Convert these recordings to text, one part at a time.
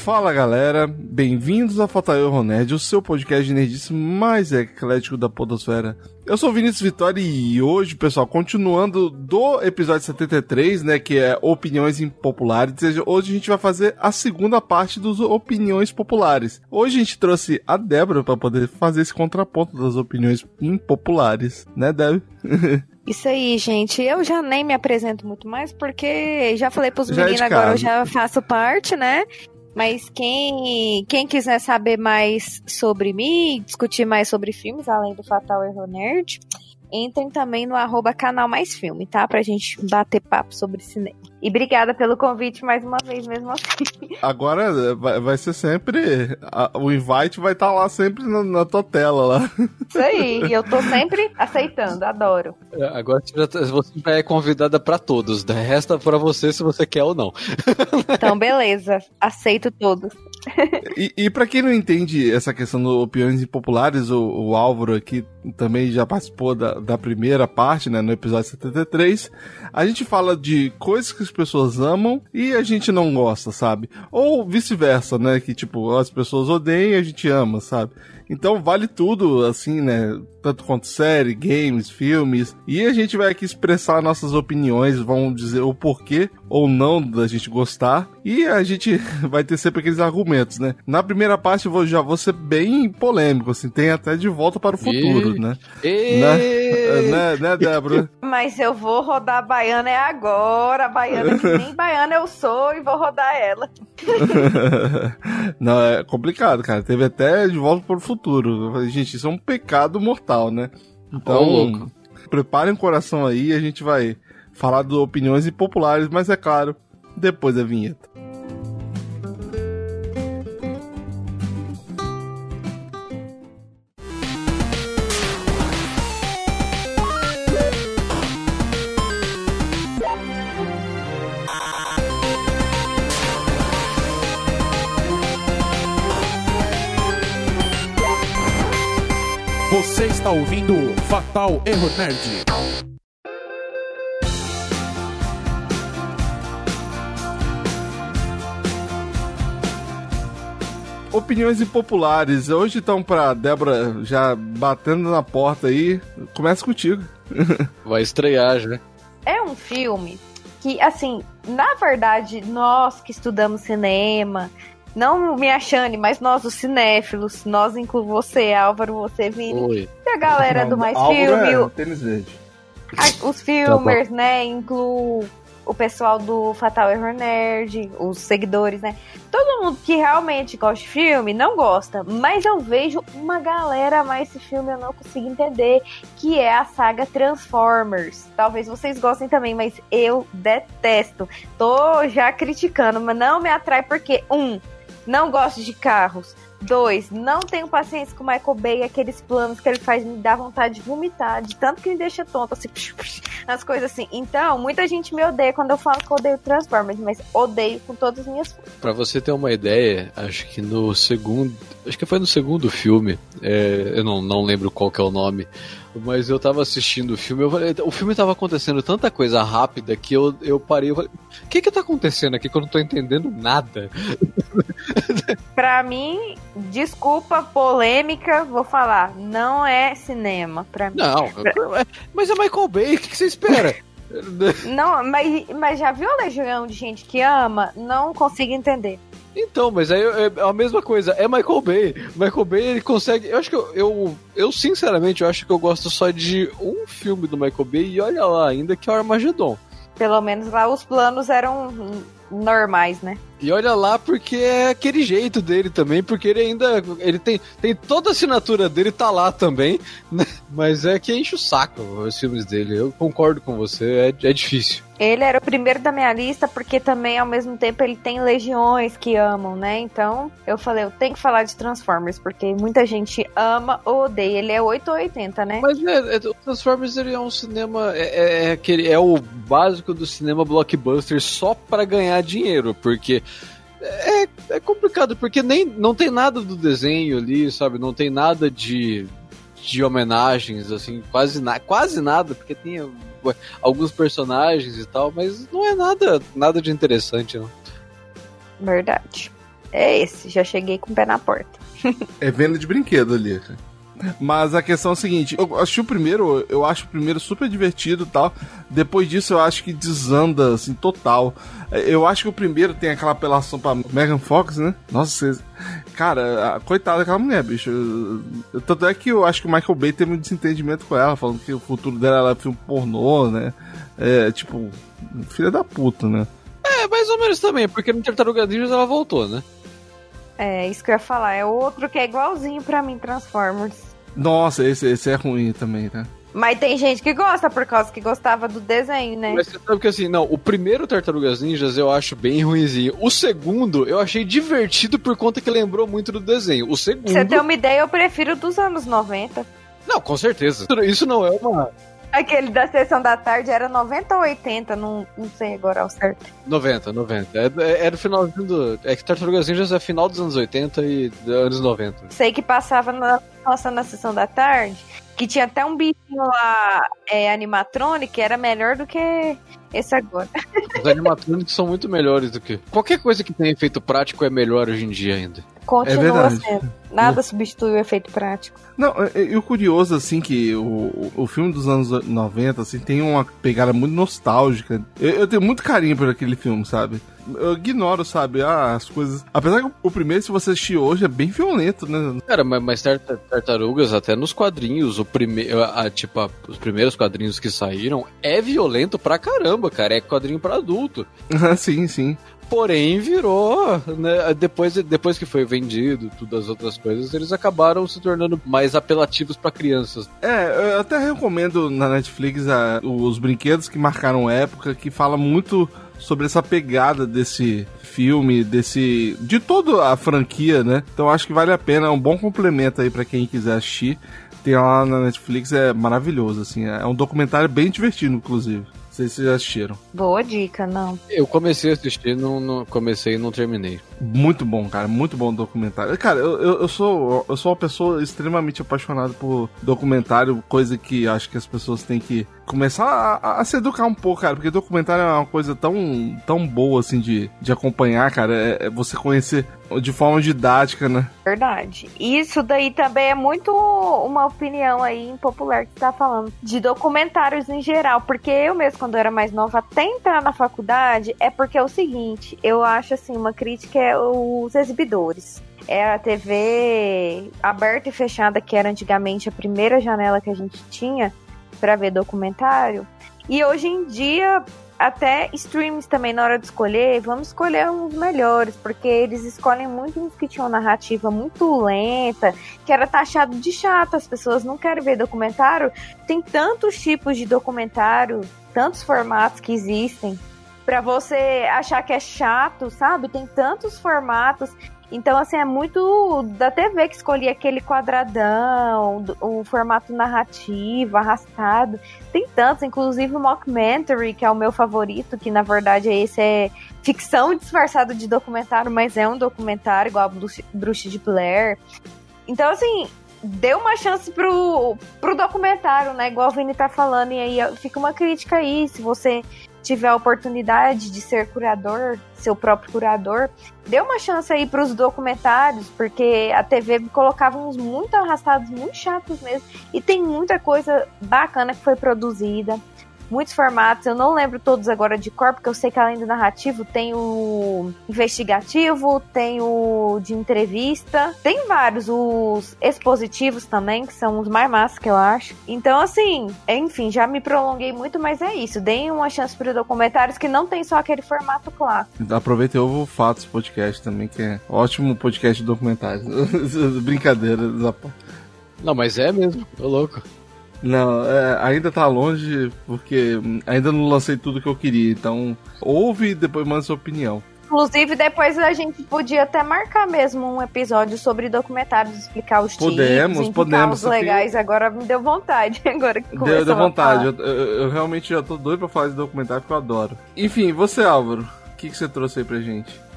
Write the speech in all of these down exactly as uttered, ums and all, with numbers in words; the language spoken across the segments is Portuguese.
Fala galera, bem-vindos ao Fatal Erro Nerd, o seu podcast de nerdice mais eclético da podosfera. Eu sou o Vinícius Vitória e hoje, pessoal, continuando do episódio setenta e três, né, que é Opiniões Impopulares, ou seja, hoje a gente vai fazer a segunda parte dos Opiniões Populares. Hoje a gente trouxe a Débora para poder fazer esse contraponto das opiniões impopulares, né, Débora? Isso aí, gente. Eu já nem me apresento muito mais, porque já falei pros meninos, é agora eu já faço parte, né? Mas quem, quem quiser saber mais sobre mim, discutir mais sobre filmes, além do Fatal Erro Nerd, entrem também no arroba canal Mais Filme, tá? Pra gente bater papo sobre cinema. E obrigada pelo convite mais uma vez, mesmo assim. Agora vai, vai ser sempre... A, o invite vai estar tá lá sempre na, na tua tela lá. Isso aí, e eu tô sempre aceitando, adoro. Agora você já é convidada pra todos, resta pra você se você quer ou não. Então, beleza, aceito todos. E, e pra quem não entende essa questão do opiniões impopulares, o, o Álvaro aqui também já participou da, da primeira parte, né, no episódio setenta e três. A gente fala de coisas que as pessoas amam e a gente não gosta, sabe? Ou vice-versa, né, que tipo, as pessoas odeiam e a gente ama, sabe? Então vale tudo, assim, né? Tanto quanto série, games, filmes. E a gente vai aqui expressar nossas opiniões, vamos dizer o porquê ou não da gente gostar. E a gente vai ter sempre aqueles argumentos, né? Na primeira parte eu vou, já vou ser bem polêmico, assim. Tem até De Volta para o Futuro, e... né? E... Né? né? Né, Débora? Mas eu vou rodar a baiana é agora. A baiana que nem baiana eu sou e vou rodar ela. Não, é complicado, cara. Teve até De Volta para o Futuro. Gente, isso é um pecado mortal, né? Então, louco. Preparem o coração aí, a gente vai falar de opiniões impopulares, mas é claro, depois da vinheta. Você está ouvindo Fatal Erro Nerd. Opiniões impopulares. Hoje estão pra Débora já batendo na porta aí. Começa contigo. Vai estrear já. É um filme que, assim, na verdade, nós que estudamos cinema... Não me achane, mas nós, os cinéfilos, nós incluo você, Álvaro, você, Vini, Oi. e a galera Não, do Mais Álvaro Filme, é o, tênis verde. a, os filmers, né, incluo o pessoal do Fatal Erro Nerd, os seguidores, né, todo mundo que realmente gosta de filme não gosta, mas eu vejo uma galera, mas esse filme eu não consigo entender, que é a saga Transformers. Talvez vocês gostem também, mas eu detesto. Tô já criticando, mas não me atrai porque, um, não gosto de carros. Dois, não tenho paciência com o Michael Bay, aqueles planos que ele faz me dá vontade de vomitar, de tanto que me deixa tonto, assim, as coisas assim. Então, muita gente me odeia quando eu falo que eu odeio Transformers, mas odeio com todas as minhas forças. Pra você ter uma ideia, acho que no segundo, acho que foi no segundo filme, é, eu não, não lembro qual que é o nome, mas eu tava assistindo o filme, eu falei, o filme tava acontecendo tanta coisa rápida que eu, eu parei, eu falei, o que que tá acontecendo aqui que eu não tô entendendo nada? Pra mim, desculpa, polêmica, vou falar, não é cinema pra mim. Não, pra... mas é Michael Bay, o que, que você espera? Não, mas, mas já viu a legião de gente que ama? Não consigo entender. Então, mas aí é a mesma coisa, é Michael Bay. Michael Bay, ele consegue... Eu acho que eu, eu, eu, sinceramente, eu acho que eu gosto só de um filme do Michael Bay, e olha lá ainda, que é o Armagedon. Pelo menos lá os planos eram normais, né? E olha lá porque é aquele jeito dele também, porque ele ainda, ele tem, tem toda a assinatura dele, tá lá também, né? Mas é que enche o saco os filmes dele, eu concordo com você, é, é difícil. Ele era o primeiro da minha lista porque também, ao mesmo tempo, ele tem legiões que amam, né? Então, eu falei, eu tenho que falar de Transformers, porque muita gente ama ou odeia. Ele é oito ou oitenta, né? Mas é, é, o Transformers, ele é um cinema, é, é, é, aquele, é o básico do cinema blockbuster só pra ganhar dinheiro, porque... É, é complicado, porque nem, não tem nada do desenho ali, sabe? Não tem nada de, de homenagens, assim, quase, na, quase nada, porque tem alguns personagens e tal, mas não é nada, nada de interessante, não. Verdade. é esse, já cheguei com o pé na porta. É venda de brinquedo ali, cara. Mas a questão é a seguinte, eu assisti o primeiro, eu acho o primeiro super divertido e tal, depois disso eu acho que desanda, assim, total. Eu acho que o primeiro tem aquela apelação pra Megan Fox, né? Nossa, vocês... Cara, a... coitada daquela mulher, bicho. Eu... Tanto é que eu acho que o Michael Bay teve um desentendimento com ela, falando que o futuro dela era filme pornô, né? É, tipo, filha da puta, né? É, mais ou menos também, porque no Tartaruga Ninja ela voltou, né? É, isso que eu ia falar. É outro que é igualzinho pra mim, Transformers. Nossa, esse, esse é ruim também, tá? Mas tem gente que gosta por causa que gostava do desenho, né? Mas você sabe que assim, não, o primeiro Tartarugas Ninjas eu acho bem ruinzinho. O segundo eu achei divertido por conta que lembrou muito do desenho. O segundo... Pra você ter uma ideia, eu prefiro dos anos noventa. Não, com certeza. Isso não é uma... Aquele da Sessão da Tarde era noventa ou oitenta, não, não sei agora ao certo. noventa, noventa. É, é do finalzinho do... É que Tartarugas Ninjas é final dos anos oitenta e anos noventa. Sei que passava na, nossa, na Sessão da Tarde, que tinha até um bichinho lá, é, animatronic, que era melhor do que esse agora. Os animatronics são muito melhores do que... Qualquer coisa que tenha efeito prático é melhor hoje em dia ainda. Continua é sendo. Nada é. substitui o efeito prático. Não, e o curioso, assim, que o, o filme dos anos noventa, assim, tem uma pegada muito nostálgica. Eu, eu tenho muito carinho por aquele filme, sabe? Eu ignoro, sabe, ah, as coisas... Apesar que o primeiro, se você assistir hoje, é bem violento, né? Cara, mas, mas Tartarugas, até nos quadrinhos, o primeiro, a, tipo, a, os primeiros quadrinhos que saíram, é violento pra caramba, cara. É quadrinho pra adulto. Sim, sim. Porém, virou, né? Depois, depois que foi vendido, todas as outras coisas, eles acabaram se tornando mais apelativos pra crianças. É, eu até recomendo na Netflix a, os brinquedos que marcaram época, que fala muito sobre essa pegada desse filme, desse... de toda a franquia, né? Então acho que vale a pena, é um bom complemento aí pra quem quiser assistir. Tem lá na Netflix, é maravilhoso, assim. É um documentário bem divertido, inclusive. Não sei se vocês já assistiram. Boa dica, não. Eu comecei a assistir, não, não comecei e não terminei. Muito bom, cara. Muito bom documentário. Cara, eu, eu, eu, sou, eu sou uma pessoa extremamente apaixonada por documentário, coisa que acho que as pessoas têm que começar a, a se educar um pouco, cara, porque documentário é uma coisa tão, tão boa, assim, de, de acompanhar, cara. É, é você conhecer de forma didática, né? Verdade. Isso daí também é muito uma opinião aí impopular que você tá falando, de documentários em geral, porque eu mesmo, quando eu era mais nova, até entrar na faculdade, é porque é o seguinte, eu acho, assim, uma crítica é os exibidores. É a T V aberta e fechada, que era antigamente a primeira janela que a gente tinha para ver documentário, e hoje em dia até streams também, na hora de escolher, vamos escolher uns melhores, porque eles escolhem muito uns que tinham narrativa muito lenta, que era taxado de chato, as pessoas não querem ver documentário. Tem tantos tipos de documentário, tantos formatos que existem, pra você achar que é chato, sabe? Tem tantos formatos. Então, assim, é muito da T V que escolhia aquele quadradão, o formato narrativo, arrastado. Tem tantos, inclusive o Mockumentary, que é o meu favorito, que na verdade esse é ficção disfarçada de documentário, mas é um documentário, igual a Bruxa de Blair. Então, assim, dê uma chance pro, pro documentário, né? Igual o Vini tá falando, e aí fica uma crítica aí, se você tiver a oportunidade de ser curador, seu próprio curador, dê uma chance aí pros documentários, porque a T V colocava uns muito arrastados, muito chatos mesmo, e tem muita coisa bacana que foi produzida, muitos formatos, eu não lembro todos agora de cor, porque eu sei que além do narrativo tem o investigativo, tem o de entrevista, tem vários, os expositivos também, que são os mais massas que eu acho. Então, assim, enfim, já me prolonguei muito, mas é isso, deem uma chance para documentários que não tem só aquele formato clássico. Aproveita e ouve o Fatos Podcast também, que é ótimo podcast de documentários. Brincadeira. Não, mas é mesmo, tô louco. Não, é, ainda tá longe, porque ainda não lancei tudo que eu queria, então ouve e depois manda sua opinião. Inclusive, depois a gente podia até marcar mesmo um episódio sobre documentários, explicar os podemos, tipos, podemos, os legais, que... agora me deu vontade, agora que deu, deu vontade, eu, eu, eu realmente já tô doido pra falar de documentário, porque eu adoro. Enfim, você, Álvaro, o que, que você trouxe aí pra gente?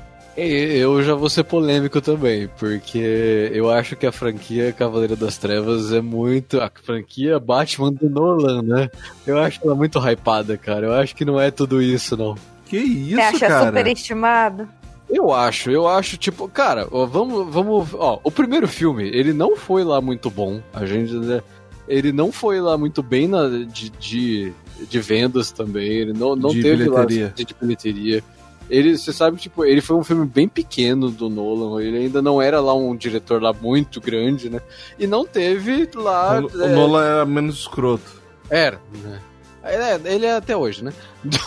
Eu já vou ser polêmico também, porque eu acho que a franquia Cavaleiro das Trevas é muito... A franquia Batman do Nolan, né? Eu acho ela muito hypada, cara. Eu acho que não é tudo isso, não. Que isso, cara? Você acha cara? superestimado? Eu acho, eu acho, tipo, cara, ó, vamos, vamos, ó, o primeiro filme, ele não foi lá muito bom, a gente, né, ele não foi lá muito bem na, de, de, de vendas também, ele não, não de teve bilheteria. lá de, de bilheteria. Ele, você sabe, tipo, ele foi um filme bem pequeno do Nolan, ele ainda não era lá um diretor lá muito grande, né, e não teve lá... O, é, o Nolan era menos escroto. Era, né, é, ele é até hoje, né.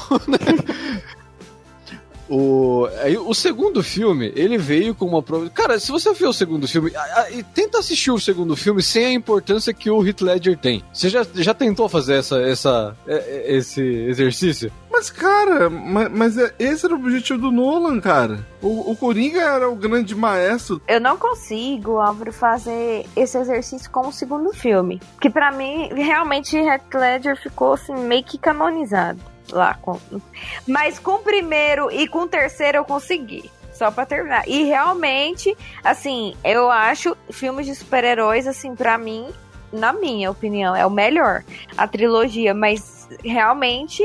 O, aí, o segundo filme, ele veio com uma prova. Cara, se você ver o segundo filme, a, a, tenta assistir o segundo filme sem a importância que o Heath Ledger tem. Você já, já tentou fazer essa, essa, esse exercício? Mas, cara, mas, mas esse era o objetivo do Nolan, cara. O, o Coringa era o grande maestro. Eu não consigo, Álvaro, fazer esse exercício com o segundo filme. Que pra mim, realmente, Heath Ledger ficou assim, meio que canonizado. Lá com... Mas com o primeiro e com o terceiro eu consegui. Só pra terminar. E realmente, assim, eu acho filmes de super-heróis, assim, pra mim, na minha opinião, é o melhor. A trilogia, mas realmente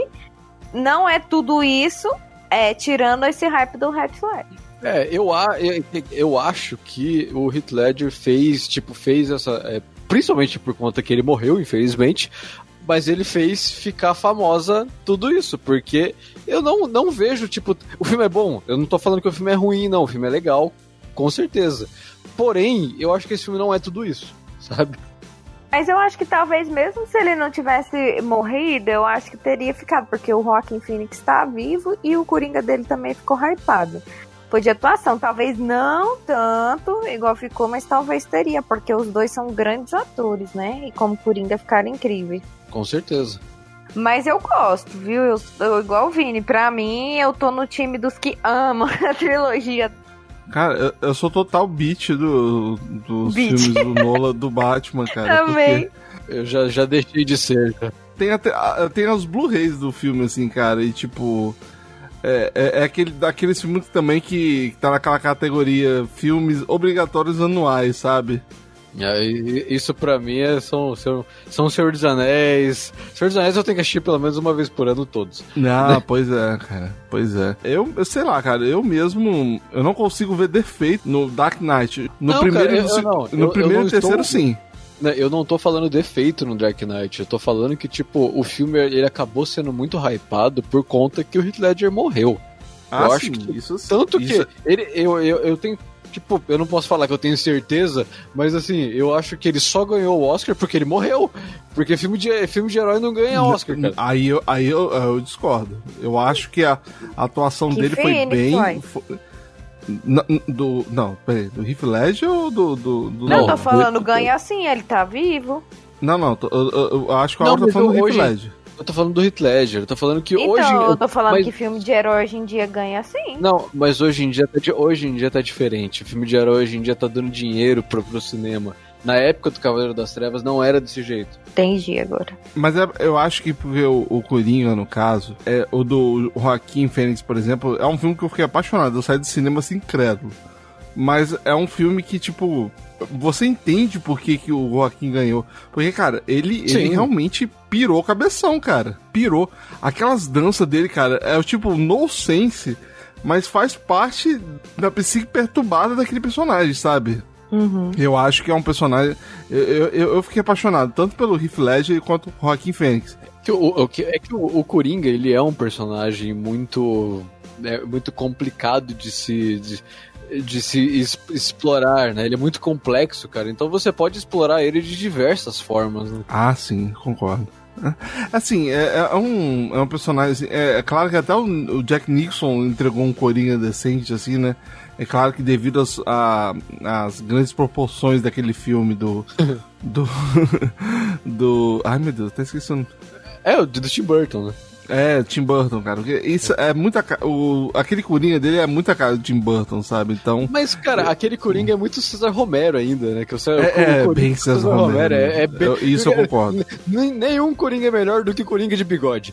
não é tudo isso, é, tirando esse hype do Heath Ledger. É, eu, eu, eu acho que o Heath Ledger fez, tipo, fez essa... É, principalmente por conta que ele morreu, infelizmente... Mas ele fez ficar famosa tudo isso, porque eu não, não vejo, tipo, o filme é bom, eu não tô falando que o filme é ruim, não, o filme é legal, com certeza. Porém, eu acho que esse filme não é tudo isso, sabe? Mas eu acho que talvez mesmo se ele não tivesse morrido, eu acho que teria ficado, porque o Joaquin Phoenix tá vivo e o Coringa dele também ficou hypado. Foi de atuação, talvez não tanto, igual ficou, mas talvez teria, porque os dois são grandes atores, né? E como Coringa ficaram incríveis. Com certeza. Mas eu gosto, viu? Eu, eu, igual o Vini, pra mim, eu tô no time dos que amam a trilogia. Cara, eu, eu sou total beat do, dos Beat. filmes do Nolan, do Batman, cara. Também. Eu já, já deixei de ser, já. Tem, até, tem os Blu-rays do filme, assim, cara, e tipo... É, é, é aquele, daqueles filmes também que, que tá naquela categoria filmes obrigatórios anuais, sabe? É, isso pra mim é, são, são, são Senhor dos Anéis. Senhor dos Anéis eu tenho que assistir pelo menos uma vez por ano todos. Não, pois é, cara. Pois é. Eu, eu sei lá, cara, eu mesmo eu não consigo ver defeito no Dark Knight. No não, primeiro cara, e no, eu, não, no eu, primeiro eu e terceiro, estou... sim. Eu não tô falando defeito no Dark Knight, eu tô falando que, tipo, o filme ele acabou sendo muito hypado por conta que o Heath Ledger morreu. Ah, eu sim, acho que, isso tanto isso... que ele, eu, eu, eu tenho, tipo, eu não posso falar que eu tenho certeza, mas assim, eu acho que ele só ganhou o Oscar porque ele morreu. Porque filme de, filme de herói não ganha Oscar, cara. Aí eu, aí eu, eu discordo. Eu acho que a, a atuação Que dele foi bem... foi? Foi... Não, do, não, peraí, do Heath Ledger ou do... do, do Não, Nolan? tô falando ganha assim, ele tá vivo. Não, não, tô, eu, eu, eu acho que a Não, hora tá mas falando do hoje- Heath Ledger. Eu tô falando do Heath Ledger, eu tô falando que Então, hoje... eu tô falando mas- que filme de herói hoje em dia ganha assim. Não, mas hoje em dia tá, di- hoje em dia tá diferente. O filme de herói hoje em dia tá dando dinheiro pro, pro cinema. Na época do Cavaleiro das Trevas não era desse jeito. Entendi agora. Mas é- eu acho que porque o, o Coringa, no caso, é, o do Joaquim Fênix, por exemplo, é um filme que eu fiquei apaixonado. Eu saí do cinema assim, incrédulo. Mas é um filme que, tipo, você entende por que, que o Joaquim ganhou. Porque, cara, ele, ele Sim. realmente pirou cabeção, cara. Pirou. Aquelas danças dele, cara, é o tipo no sense, mas faz parte da psique perturbada daquele personagem, sabe? Uhum. Eu acho que é um personagem... Eu, eu, eu fiquei apaixonado, tanto pelo Heath Ledger quanto o Joaquim Fênix. Que o, o, que- é que o, o Coringa, ele é um personagem muito... É, muito complicado de se... De, de se es- explorar, né? Ele é muito complexo, cara. Então você pode explorar ele de diversas formas, né? Ah, sim, concordo. Assim, é, é um, é um personagem... É, é claro que até o, o Jack Nixon entregou um Coringa decente, assim, né? É claro que devido às a- às grandes proporções daquele filme do... do... do... Ai, meu Deus, até esqueci o nome. É, o do Tim Burton, né? É, Tim Burton, cara. Porque isso é muita ca- o Aquele Coringa dele é muita cara do Tim Burton, sabe? Então... Mas, cara, aquele Coringa é muito César Romero ainda, né? Que o César, É, o é Coringa bem do César Romero. É, é bem... Eu- isso eu concordo. Nem- Nenhum Coringa é melhor do que Coringa de bigode.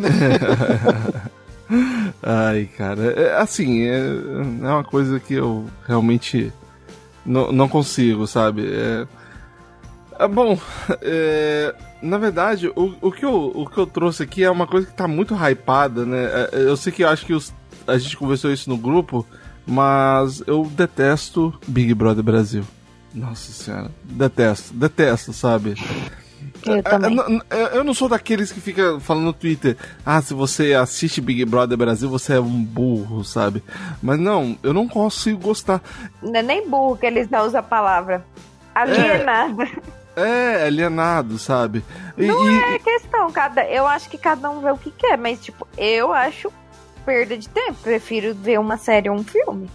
Ai, cara, é, assim, é, é uma coisa que eu realmente não, não consigo, sabe? É, é bom, é, na verdade, o, o, que eu, o que eu trouxe aqui é uma coisa que tá muito hypada, né? É, eu sei que eu acho que os, a gente conversou isso no grupo, mas eu detesto Big Brother Brasil. Nossa senhora, detesto, detesto, sabe? Eu também. Eu, eu não sou daqueles que fica falando no Twitter, ah, se você assiste Big Brother Brasil, você é um burro, sabe? Mas não, eu não consigo gostar. Não é nem burro que eles não usam a palavra. Alienada. É, é alienado, sabe? E, Não e... é questão, cada, eu acho que cada um vê o que quer, mas tipo, eu acho perda de tempo. Prefiro ver uma série ou um filme.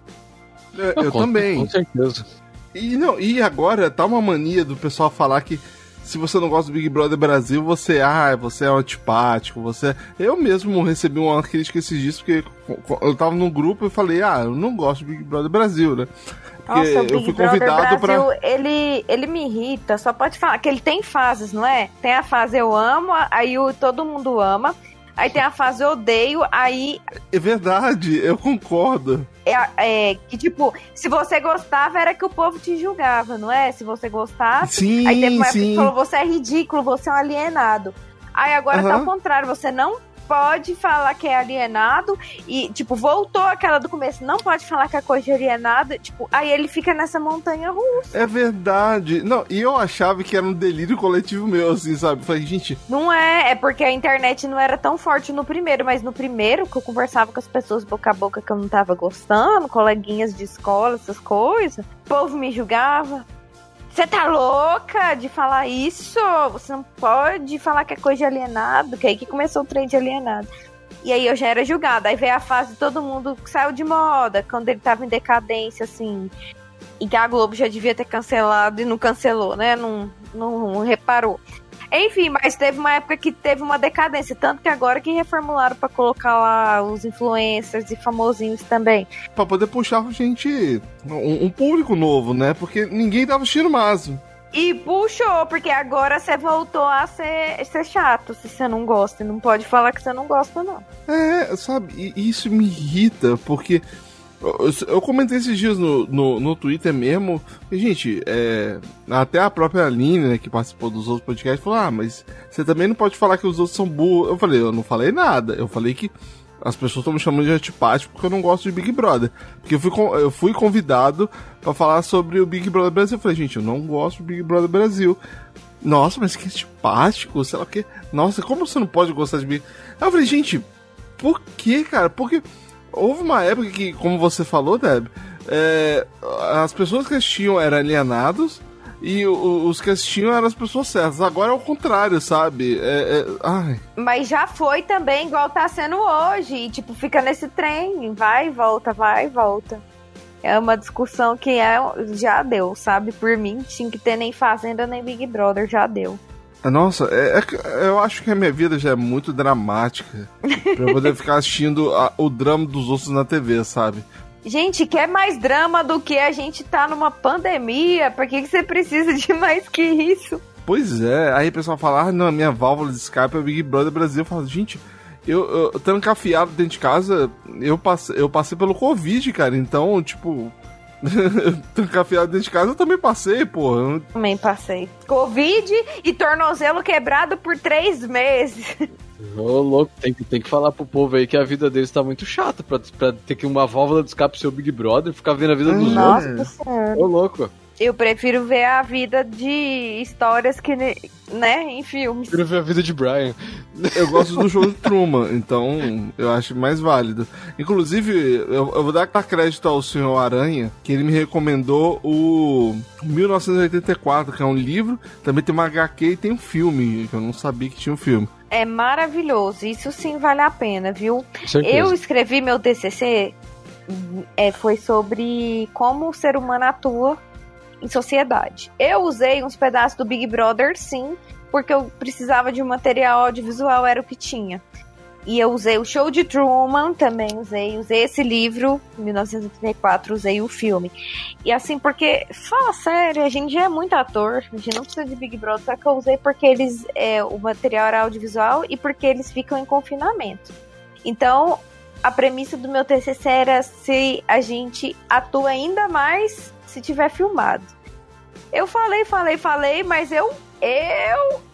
Eu, eu com, também. Com certeza. E, não, e agora tá uma mania do pessoal falar que se você não gosta do Big Brother Brasil, você, ah, você é antipático, você... Eu mesmo recebi uma crítica esses dias, porque eu tava num grupo e falei, ah, eu não gosto do Big Brother Brasil, né? Porque Nossa, o Big eu fui Brother convidado Brasil, pra... ele, ele me irrita, só pode falar que ele tem fases, não é? Tem a fase eu amo, aí o, todo mundo ama, aí tem a fase eu odeio, aí... É verdade, eu concordo. É, é, que tipo, se você gostava era que o povo te julgava, não é? Se você gostasse, Sim, aí teve uma época sim. que falou, você é ridículo, você é um alienado. Aí agora Uhum. tá ao contrário, você não pode falar que é alienado e, tipo, voltou aquela do começo, não pode falar que é coisa de alienado, tipo, aí ele fica nessa montanha russa. É verdade. Não, e eu achava que era um delírio coletivo meu, assim, sabe? Falei, gente... Não é, é porque a internet não era tão forte no primeiro, mas no primeiro que eu conversava com as pessoas boca a boca que eu não tava gostando, coleguinhas de escola, essas coisas, o povo me julgava. Você tá louca de falar isso? Você não pode falar que é coisa de alienado, que aí que começou o trem de alienado. E aí eu já era julgada. Aí veio a fase de todo mundo que saiu de moda, quando ele tava em decadência, assim. E que a Globo já devia ter cancelado e não cancelou, né? Não, não, não reparou. Enfim, mas teve uma época que teve uma decadência, tanto que agora que reformularam pra colocar lá os influencers e famosinhos também. Pra poder puxar gente, um, um público novo, né? Porque ninguém tava assistindo mais. E puxou, porque agora você voltou a ser, ser chato, se você não gosta. Não pode falar que você não gosta, não. É, sabe, e isso me irrita, porque... Eu, eu comentei esses dias no, no, no Twitter mesmo, e, gente, é, até a própria Aline, né, que participou dos outros podcasts, falou, ah, mas você também não pode falar que os outros são burros. Eu falei, eu não falei nada, eu falei que as pessoas estão me chamando de antipático porque eu não gosto de Big Brother. Porque eu fui, eu fui convidado pra falar sobre o Big Brother Brasil. Eu falei, gente, eu não gosto do Big Brother Brasil. Nossa, mas que antipático, sei lá o que. Nossa, como você não pode gostar de Big... Aí eu falei, gente, por que, cara? Porque... Houve uma época que, como você falou, Deb, é, as pessoas que assistiam eram alienados e o, os que assistiam eram as pessoas certas. Agora é o contrário, sabe? É, é, ai. Mas já foi também igual tá sendo hoje. E, tipo, fica nesse trem, vai e volta, vai e volta. É uma discussão que é, já deu, sabe? Por mim, tinha que ter nem Fazenda nem Big Brother, já deu. Nossa, é, é, eu acho que a minha vida já é muito dramática pra eu poder ficar assistindo a, o drama dos outros na T V, sabe? Gente, quer mais drama do que a gente tá numa pandemia? Por que, que você precisa de mais que isso? Pois é, aí o pessoal fala, ah, não, a minha válvula de escape é o Big Brother Brasil. Eu falo, gente, eu, eu trancafiado dentro de casa, eu passei, eu passei pelo Covid, cara, então, tipo... trancafiado dentro de casa eu também passei, pô. Eu... Também passei. Covid e tornozelo quebrado por três meses. Ô, louco, tem que, tem que falar pro povo aí que a vida deles tá muito chata pra, pra ter que uma válvula de escape ser o Big Brother e ficar vendo a vida dos Nossa outros. Senhora. Ô, louco. Eu prefiro ver a vida de histórias que, né, em filmes. Eu prefiro ver a vida de Brian. Eu gosto do show de Truman, então eu acho mais válido. Inclusive, eu, eu vou dar crédito ao senhor Aranha, que ele me recomendou o mil novecentos e oitenta e quatro, que é um livro, também tem uma agá quê e tem um filme, que eu não sabia que tinha um filme. É maravilhoso, isso sim vale a pena, viu? Certeza. Eu escrevi meu T C C, é, foi sobre como o ser humano atua em sociedade. Eu usei uns pedaços do Big Brother, sim, porque eu precisava de um material audiovisual, era o que tinha. E eu usei o show de Truman, também usei, usei esse livro, mil novecentos e oitenta e quatro, usei o filme. E assim, porque, fala sério, a gente já é muito ator, a gente não precisa de Big Brother, só que eu usei porque eles, é, o material era audiovisual e porque eles ficam em confinamento. Então, a premissa do meu T C C era se a gente atua ainda mais se tiver filmado. Eu falei, falei, falei, mas eu, eu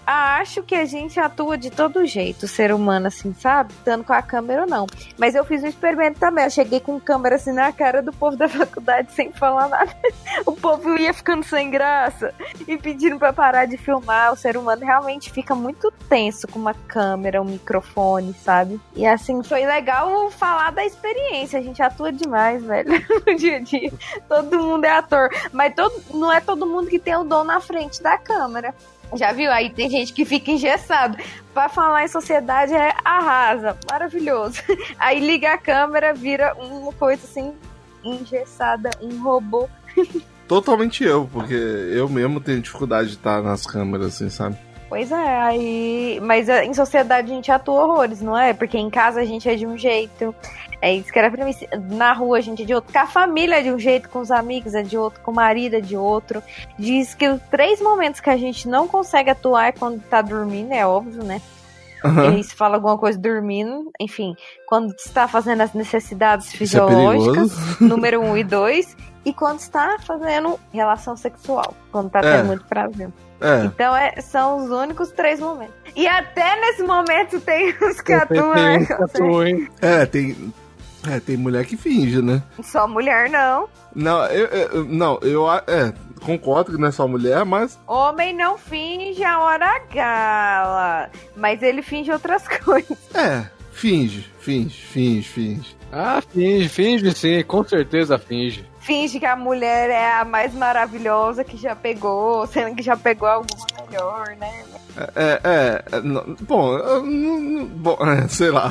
acho que a gente atua de todo jeito, ser humano, assim, sabe? Estando com a câmera ou não. Mas eu fiz um experimento também. Eu cheguei com câmera assim na cara do povo da faculdade sem falar nada. O povo ia ficando sem graça e pedindo pra parar de filmar. O ser humano realmente fica muito tenso com uma câmera, um microfone, sabe? E assim, foi legal falar da experiência. A gente atua demais, velho, no dia a dia. Todo mundo é ator. Mas todo, não é todo mundo que tem o dom na frente da câmera. Já viu? Aí tem gente que fica engessado. Pra falar em sociedade é arrasa. Maravilhoso. Aí liga a câmera, vira uma coisa assim, engessada, um robô. Totalmente eu, porque eu mesmo tenho dificuldade de estar nas câmeras, assim, sabe? Pois é, aí... Mas em sociedade a gente atua horrores, não é? Porque em casa a gente é de um jeito... É isso que era pra mim. Na rua a gente é de outro. Com a família é de um jeito, com os amigos é de outro, com o marido é de outro. Diz que os três momentos que a gente não consegue atuar é quando tá dormindo, é óbvio, né? Uhum. E se fala alguma coisa dormindo, enfim, quando está fazendo as necessidades fisiológicas, é número um e dois, e quando está fazendo relação sexual, quando tá tendo é. muito prazer. É. Então é, são os únicos três momentos. E até nesse momento tem os que atuam, né? É, tem. É, tem mulher que finge, né? Só mulher não. Não, eu, eu, não, eu é, concordo que não é só mulher, mas... Homem não finge a hora gala, mas ele finge outras coisas. É, finge, finge, finge, finge. Ah, finge, finge sim, com certeza finge. Finge que a mulher é a mais maravilhosa que já pegou, sendo que já pegou alguma melhor, né? É, é, é não, bom, não, bom, é, sei lá.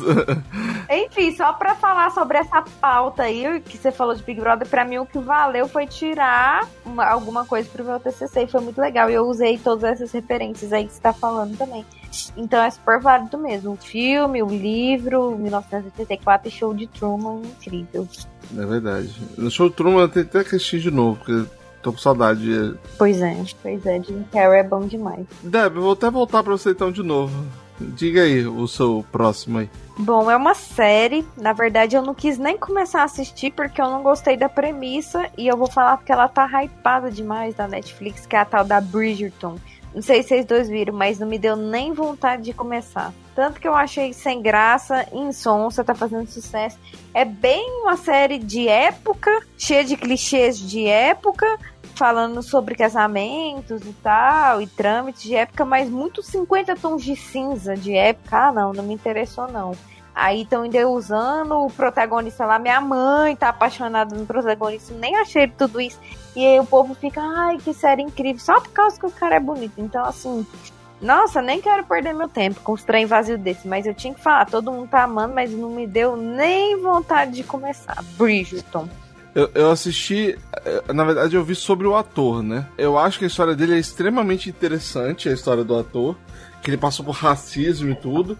Enfim, só pra falar sobre essa pauta aí, que você falou de Big Brother, pra mim o que valeu foi tirar uma, alguma coisa pro meu T C C, e foi muito legal, e eu usei todas essas referências aí que você tá falando também. Então é super válido mesmo, o filme, o livro, mil novecentos e oitenta e quatro e Show de Truman, incrível. É verdade. No Show de Truman eu tenho até que assistir de novo, porque tô com saudade. Pois é, pois é, Jim Carrey é bom demais. Deb, eu vou até voltar pra você então de novo. Diga aí o seu próximo aí. Bom, é uma série. Na verdade, eu não quis nem começar a assistir porque eu não gostei da premissa. E eu vou falar porque ela tá hypada demais da Netflix, que é a tal da Bridgerton. Não sei se vocês dois viram, mas não me deu nem vontade de começar. Tanto que eu achei sem graça, insonsa, tá fazendo sucesso. É bem uma série de época, cheia de clichês de época, falando sobre casamentos e tal, e trâmites de época, mas muito cinquenta tons de cinza de época. Ah, não, não me interessou não. Aí estão ainda usando o protagonista lá, minha mãe tá apaixonada no protagonista, nem achei tudo isso. E aí o povo fica, ai, que série incrível, só por causa que o cara é bonito. Então, assim, nossa, nem quero perder meu tempo com os trem vazio desse, mas eu tinha que falar, todo mundo tá amando, mas não me deu nem vontade de começar. Bridgerton. Eu, eu assisti, na verdade eu vi sobre o ator, né? Eu acho que a história dele é extremamente interessante, a história do ator, que ele passou por racismo e tudo,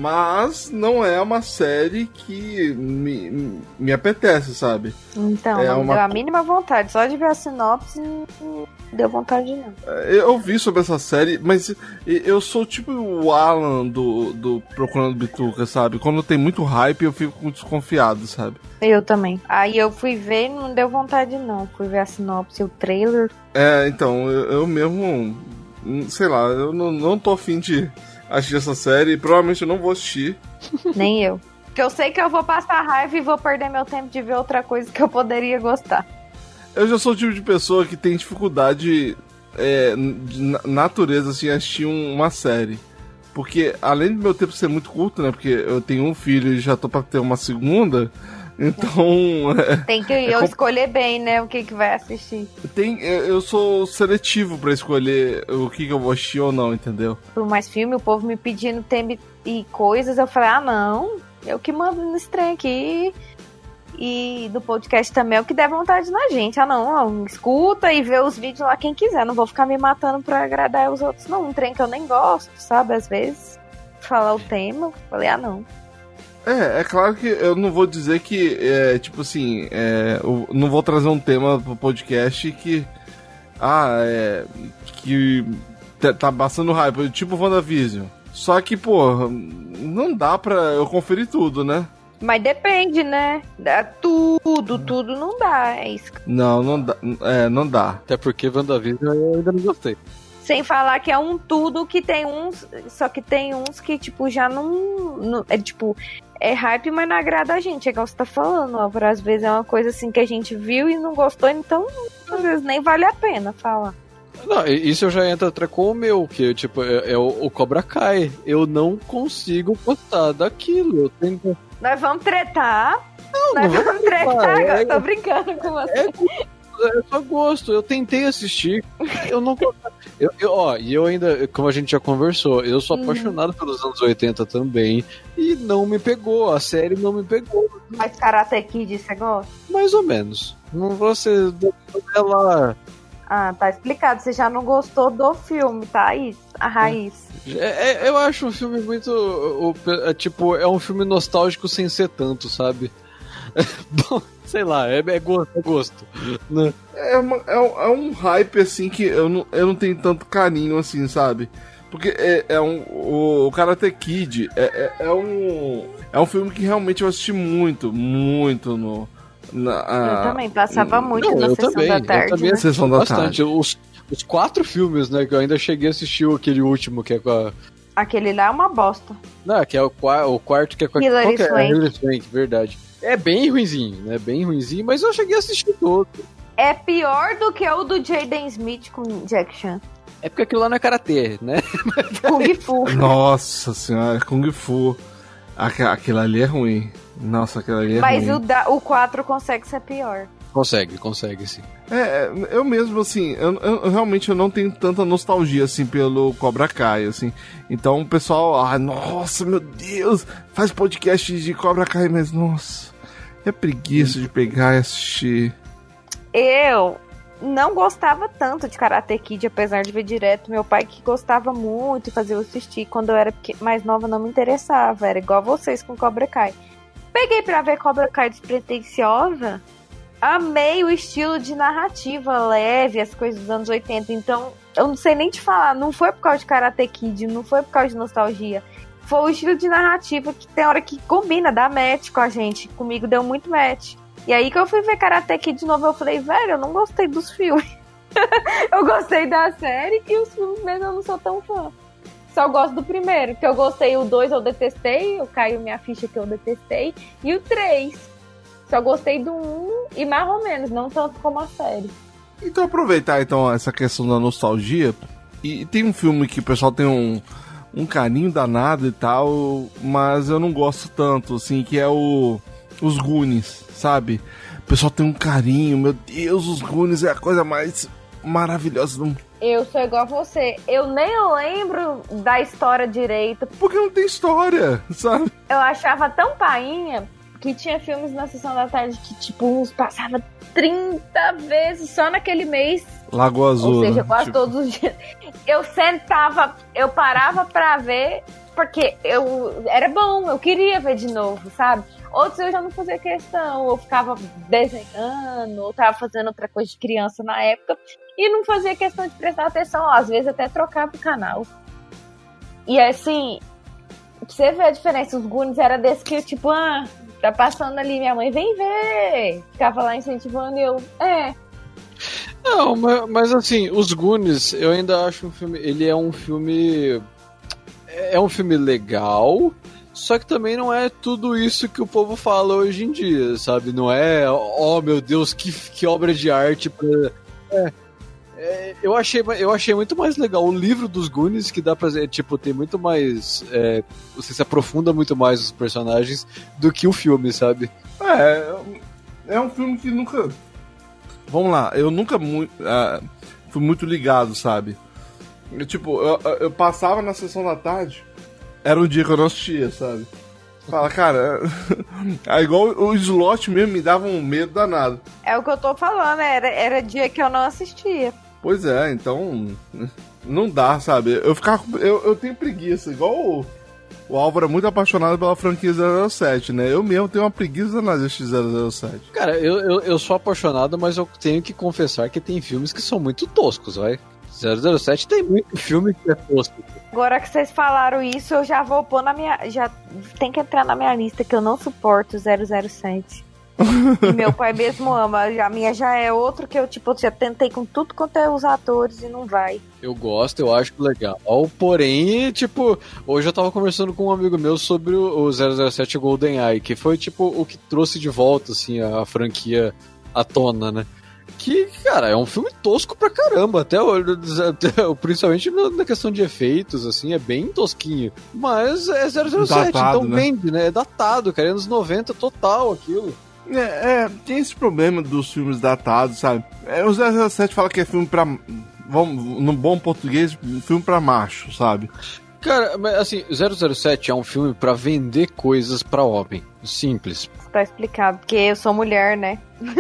mas não é uma série que me, me apetece, sabe? Então, é não uma... deu a mínima vontade, só de ver a sinopse não deu vontade não. Eu vi sobre essa série, mas eu sou tipo o Alan do, do Procurando Bituca, sabe? Quando tem muito hype eu fico desconfiado, sabe? Eu também. Aí eu fui ver e não deu vontade não, fui ver a sinopse, o trailer. É, então, eu, eu mesmo, sei lá, eu não, não tô afim de assistir essa série, provavelmente eu não vou assistir. Nem eu. Porque eu sei que eu vou passar raiva e vou perder meu tempo de ver outra coisa que eu poderia gostar. Eu já sou o tipo de pessoa que tem dificuldade é, de natureza, assim, assistir um, uma série. Porque, além do meu tempo ser muito curto, né, porque eu tenho um filho e já tô pra ter uma segunda, então... É, tem que é eu comp... escolher bem, né, o que que vai assistir. Tem, eu sou seletivo pra escolher o que que eu vou assistir ou não, entendeu? Por mais filme, o povo me pedindo tempo e coisas, eu falei, ah, não, eu que mando nesse trem aqui. E do podcast também é o que der vontade na gente. Ah, não, não, escuta e vê os vídeos lá quem quiser. Não vou ficar me matando pra agradar os outros, não. Um trem que eu nem gosto, sabe? Às vezes, falar o tema, falei, ah, não. É, é claro que eu não vou dizer que, é, tipo assim, é, eu não vou trazer um tema pro podcast que, ah, é, que tá passando hype, tipo WandaVision. Só que, pô, não dá pra eu conferir tudo, né? Mas depende, né? Dá tudo, tudo não dá, é isso. Não, não dá, é, não dá. Até porque WandaVision eu ainda não gostei. Sem falar que é um tudo que tem uns... Só que tem uns que, tipo, já não... não é, tipo... É hype, mas não agrada a gente. É igual você tá falando, Álvaro. Às vezes é uma coisa assim que a gente viu e não gostou, então às vezes nem vale a pena falar. Não, isso eu já entro até com o meu, que tipo, é, é o, o Cobra Kai. Eu não consigo gostar daquilo. Eu tenho... Nós vamos tretar. Não, Nós não vamos tretar. é, Agora é, tô brincando com você. É, é só gosto. Eu tentei assistir. Eu não eu, eu, ó, e eu ainda, como a gente já conversou, eu sou apaixonado hum. pelos anos oitenta também. E não me pegou. A série não me pegou. Mas Karate Kid, você gosta? Mais ou menos. Não vou ser ela. Ah, tá explicado. Você já não gostou do filme, tá? Isso, a raiz. É, é, eu acho um filme muito... O, é, tipo, é um filme nostálgico sem ser tanto, sabe? Bom, sei lá, é, é gosto. É, gosto, né? é, uma, é, é um hype, assim, que eu não, eu não tenho tanto carinho, assim, sabe? Porque é, é um... O, o Karate Kid é, é, é um... É um filme que realmente eu assisti muito, muito no... Na, a... Eu também, passava muito não, na eu sessão também, da tarde. Eu também né? Sessão da bastante. tarde. Os, os quatro filmes, né, que eu ainda cheguei a assistir aquele último, que é com a... Aquele lá é uma bosta. Não, que é o, o quarto, que é com a... Hilary Qual que é? Swank. Hilary Swank, verdade. É bem ruinzinho, né, bem ruinzinho, mas eu cheguei a assistir todo. É pior do que o do Jaden Smith com Jack Chan. É porque aquilo lá não é karatê, né? Kung Fu. Nossa senhora, Kung Fu. Aqu- aquilo ali é ruim. Nossa, aquilo ali é Mas ruim. o, da, o quatro consegue ser pior. Consegue, consegue, sim. É, eu mesmo, assim, eu, eu- eu realmente eu não tenho tanta nostalgia, assim, pelo Cobra Kai, assim. Então o pessoal, ah, nossa, meu Deus, faz podcast de Cobra Kai, mas, nossa, é preguiça de pegar e assistir. Eu não gostava tanto de Karate Kid, apesar de ver direto. Meu pai que gostava muito e fazia eu assistir. Quando eu era pequ- mais nova não me interessava. Era igual vocês com Cobra Kai. Peguei pra ver Cobra Kai despretensiosa. Amei o estilo de narrativa leve, as coisas dos anos oitenta. Então, eu não sei nem te falar. Não foi por causa de Karate Kid, não foi por causa de nostalgia. Foi o estilo de narrativa que tem hora que combina, dá match com a gente. Comigo deu muito match. E aí que eu fui ver Karate Kid de novo, eu falei, velho, eu não gostei dos filmes. Eu gostei da série e os filmes mesmo eu não sou tão fã. Só gosto do primeiro, que eu gostei, o dois eu detestei, eu caiu minha ficha que eu detestei, e o três. Só gostei do um e mais ou menos, não tanto como a série. Então aproveitar então essa questão da nostalgia, e tem um filme que o pessoal tem um, um carinho danado e tal, mas eu não gosto tanto, assim, que é o Os Goonies, sabe? O pessoal tem um carinho, meu Deus, os Goonies é a coisa mais maravilhosa do mundo. Eu sou igual a você, eu nem lembro da história direito. Porque não tem história, sabe? Eu achava tão painha que tinha filmes na Sessão da Tarde que, tipo, uns passava trinta vezes só naquele mês. Lagoa Azul. Ou seja, né? quase Tipo, todos os dias. Eu sentava, eu parava pra ver, porque eu era bom, eu queria ver de novo, sabe? Outros eu já não fazia questão, eu ficava desenhando, ou tava fazendo outra coisa de criança na época, e não fazia questão de prestar atenção, às vezes até trocava o canal. E assim, pra você ver a diferença, os Goonies era desse que, tipo, ah, tá passando ali, minha mãe, vem ver! Ficava lá incentivando e eu, é... Não, mas, mas assim, os Goonies, eu ainda acho um filme, ele é um filme, é um filme legal, só que também não é tudo isso que o povo fala hoje em dia, sabe? Não é, oh meu Deus, que, que obra de arte pra... É, é, eu, achei, eu achei muito mais legal o livro dos Goonies, que dá pra dizer, tipo, tem muito mais, é, você se aprofunda muito mais nos personagens do que o filme, sabe? É, é um filme que nunca... Vamos lá, eu nunca mu- uh, fui muito ligado, sabe? Eu, tipo, eu, eu passava na sessão da tarde, era um dia que eu não assistia, sabe? Fala, cara, é igual o slot mesmo, me dava um medo danado. É o que eu tô falando, era, era dia que eu não assistia. Pois é, então, não dá, sabe? Eu ficava, eu, eu tenho preguiça, igual o, o Álvaro é muito apaixonado pela franquia zero zero sete, né? Eu mesmo tenho uma preguiça na zero zero sete. Cara, eu, eu, eu sou apaixonado, mas eu tenho que confessar que tem filmes que são muito toscos, vai. zero zero sete tem muito filme que é tosco. Agora que vocês falaram isso, eu já vou pôr na minha... Já tem que entrar na minha lista, que eu não suporto zero zero sete. E meu pai mesmo ama. A minha já é outro que eu, tipo, já tentei com tudo quanto é os atores e não vai. Eu gosto, eu acho legal. Porém, tipo, hoje eu tava conversando com um amigo meu sobre o zero zero sete GoldenEye, que foi, tipo, o que trouxe de volta, assim, a franquia à tona, né? Que, cara, é um filme tosco pra caramba, até, até principalmente na questão de efeitos, assim, é bem tosquinho. Mas é zero zero sete, datado, então né? Vende, né? É datado, cara, é anos noventa total aquilo. É, é, tem esse problema dos filmes datados, sabe? É, o zero zero sete fala que é filme pra... Vamos, no bom português, filme pra macho, sabe? Cara, mas assim, zero zero sete é um filme pra vender coisas pra homem. Simples. Tá explicado, porque eu sou mulher, né?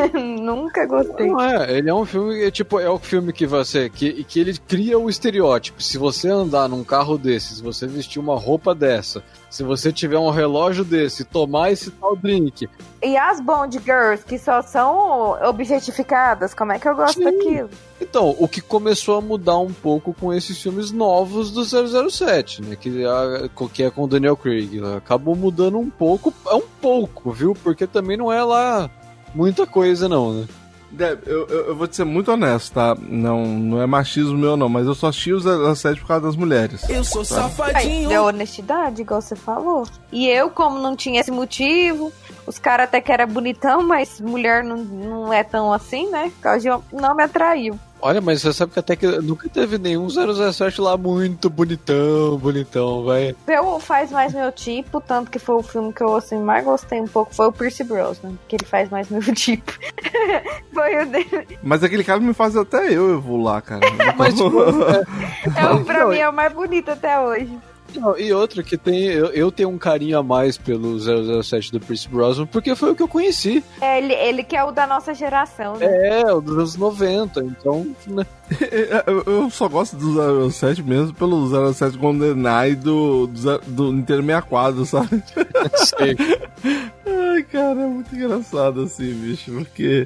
Nunca gostei. Não é, ele é um filme, é, tipo, é o filme que você, que, que ele cria o estereótipo. Se você andar num carro desse, se você vestir uma roupa dessa, se você tiver um relógio desse, tomar esse tal drink. E as Bond Girls, que só são objetificadas, como é que eu gosto Sim. daquilo? Então, o que começou a mudar um pouco com esses filmes novos do zero zero sete, né? Que, a, que é com o Daniel Craig. Né? Acabou mudando um pouco, é um pouco, viu? Porque também não é lá muita coisa, não, né? Deb, eu, eu, eu vou te ser muito honesto, tá? Não, não é machismo meu, não, mas eu só assisti o zero zero sete por causa das mulheres. Eu sou tá? safadinho. É honestidade, igual você falou. E eu, como não tinha esse motivo, os caras até que era bonitão, mas mulher não, não é tão assim, né? Por causa de não me atraiu. Olha, mas você sabe que até que nunca teve nenhum zero zero sete lá muito bonitão, bonitão, vai. Eu faz mais meu tipo, tanto que foi o filme que eu assim, mais gostei um pouco, foi o Pierce Brosnan, que ele faz mais meu tipo. Foi o dele. Mas aquele cara me faz até eu evoluar, cara. Mas, tipo, é, é, pra mim é o mais bonito até hoje. Não, e outra que tem, eu, eu tenho um carinho a mais pelo zero zero sete do Pierce Brosnan, porque foi o que eu conheci. É, ele, ele que é o da nossa geração, né? É, o dos anos noventa, então, né? eu, eu só gosto do zero zero sete mesmo pelo zero zero sete GoldenEye do, do, do Nintendo sessenta e quatro, sabe? Sei. Ai, cara, é muito engraçado assim, bicho, porque...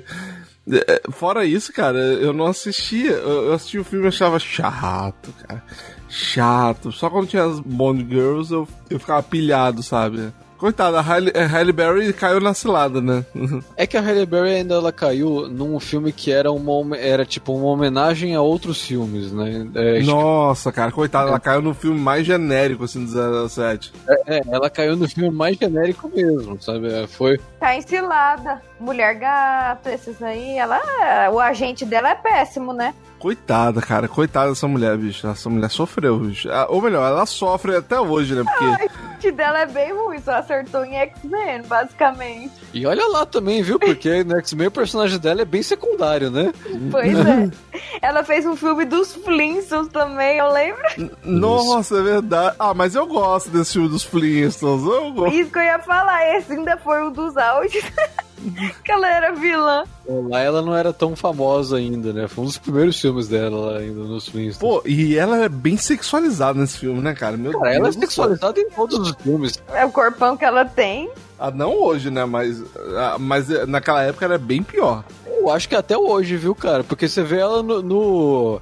Fora isso, cara, eu não assistia, eu assisti o filme e achava chato, cara. Chato. Só quando tinha as Bond Girls eu, eu ficava pilhado, sabe? Coitada, a Halle, a Halle Berry caiu na cilada, né? É que a Halle Berry ainda ela caiu num filme que era, uma, era tipo uma homenagem a outros filmes, né? É, Nossa, cara, coitada, é. Ela caiu no filme mais genérico, assim, do zero zero sete. É, é, ela caiu no filme mais genérico mesmo, sabe? Foi... Tá em cilada. Mulher Gato, esses aí, ela... O agente dela é péssimo, né? Coitada, cara, coitada dessa mulher, bicho. Essa mulher sofreu, bicho. Ou melhor, ela sofre até hoje, né? Porque... Ai, a gente dela é bem ruim, só acertou em X-Men, basicamente. E olha lá também, viu? Porque no X-Men o personagem dela é bem secundário, né? Pois é. Ela fez um filme dos Flintstones também, eu lembro. Nossa, é verdade. Ah, mas eu gosto desse filme dos Flintstones. Eu gosto. Isso que eu ia falar, esse ainda foi um dos áudios. Que ela era vilã. Lá ela não era tão famosa ainda, né? Foi um dos primeiros filmes dela lá ainda nos Flintstones. Pô, e ela é bem sexualizada nesse filme, né, cara? Meu cara, Deus ela é sexualizada em todos os filmes. É o corpão que ela tem. Ah, não hoje, né? Mas, ah, mas naquela época era bem pior. Eu acho que até hoje, viu, cara? Porque você vê ela no... no...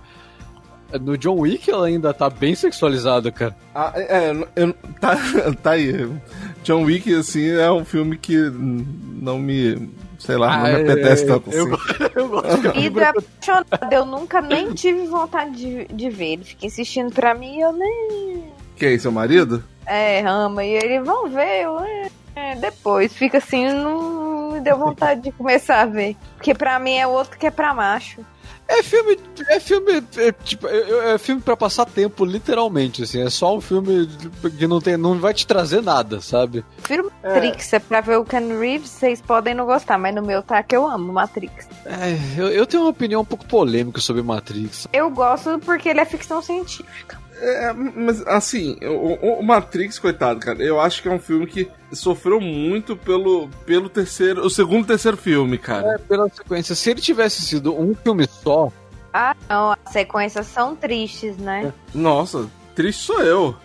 No John Wick ela ainda tá bem sexualizada, cara. Ah, é, eu, tá, tá aí. John Wick, assim, é um filme que não me... Sei lá, ah, não me apetece é, tanto assim. Eu, eu gosto. E do apaixonado, eu nunca nem tive vontade de, de ver. Ele fica insistindo pra mim e eu nem... Quem, seu marido? É, ama. E ele, vão ver, eu... É, depois. Fica assim, não me deu vontade de começar a ver. Porque pra mim é outro que é pra macho. É filme, é filme, é, tipo, é, é filme pra passar tempo, literalmente, assim, é só um filme que não tem, não vai te trazer nada, sabe? Prefiro Matrix, é. é pra ver o Ken Reeves, vocês podem não gostar, mas no meu tá que eu amo Matrix. É, eu, eu tenho uma opinião um pouco polêmica sobre Matrix. Eu gosto porque ele é ficção científica. É, mas assim, o, o Matrix, coitado, cara, eu acho que é um filme que sofreu muito pelo, pelo terceiro, o segundo e terceiro filme, cara. É, pela sequência. Se ele tivesse sido um filme só... Ah, não, as sequências são tristes, né? Nossa, triste sou eu.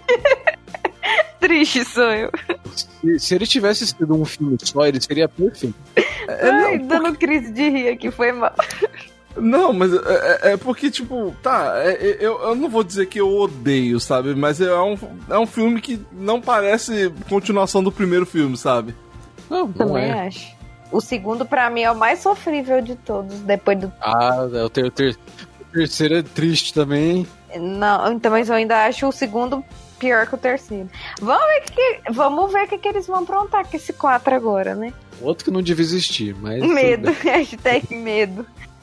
Triste sou eu. Se, se ele tivesse sido um filme só, ele seria perfeito. É, Ai, não, dando porque... crise de rir aqui, foi mal. Não, mas é, é porque, tipo, tá, é, eu, eu não vou dizer que eu odeio, sabe? Mas é um, é um filme que não parece continuação do primeiro filme, sabe? Não, não Também é. acho. O segundo, pra mim, é o mais sofrível de todos, depois do... Ah, o, ter, ter, o terceiro é triste também. Não, então, mas eu ainda acho o segundo pior que o terceiro. Vamos ver o que, vamos ver o que, que eles vão aprontar com esse quatro agora, né? Outro que não devia existir, mas... Medo, hashtag medo.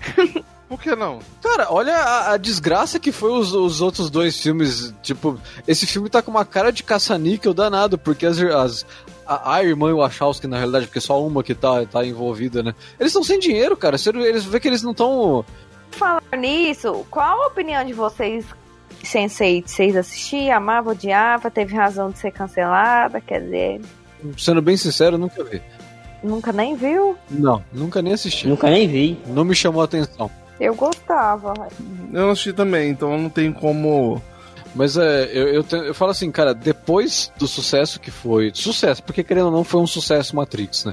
Por que não? Cara, olha a, a desgraça que foi os, os outros dois filmes. Tipo, esse filme tá com uma cara de caça-níquel danado, porque as, as, a, a irmã e o Wachowski, na realidade, porque só uma que tá, tá envolvida, né? Eles estão sem dinheiro, cara. Eles vê que eles não estão... Falar nisso, qual a opinião de vocês, sense eight? Vocês assistiam, amavam, odiavam, teve razão de ser cancelada, quer dizer... Sendo bem sincero, eu nunca vi. Nunca nem viu? Não, nunca nem assisti. Nunca nem vi. Não me chamou a atenção. Eu gostava. Eu não assisti também, então não tem como... Mas é, eu, eu, te, eu falo assim, cara, depois do sucesso que foi... Sucesso, porque querendo ou não foi um sucesso Matrix, né?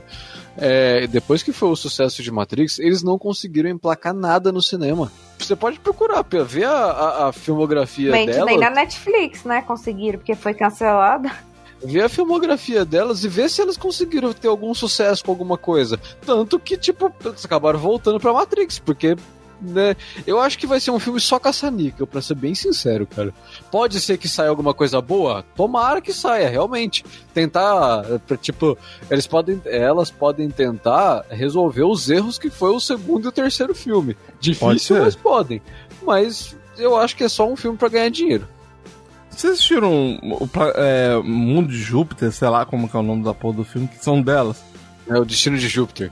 É, depois que foi o sucesso de Matrix, eles não conseguiram emplacar nada no cinema. Você pode procurar, ver a, a, a filmografia Mente, dela... nem na Netflix, né? Conseguiram, porque foi cancelada. Ver a filmografia delas e ver se elas conseguiram ter algum sucesso com alguma coisa. Tanto que, tipo, eles acabaram voltando pra Matrix, porque... Né? Eu acho que vai ser um filme só caça-níquel, pra ser bem sincero, cara. Pode ser que saia alguma coisa boa? Tomara que saia, realmente. Tentar, tipo, eles podem, elas podem tentar resolver os erros que foi o segundo e o terceiro filme. Difícil, mas podem. Mas eu acho que é só um filme pra ganhar dinheiro. Vocês assistiram o é, Mundo de Júpiter, sei lá como que é o nome da porra do filme, que são delas? É o Destino de Júpiter.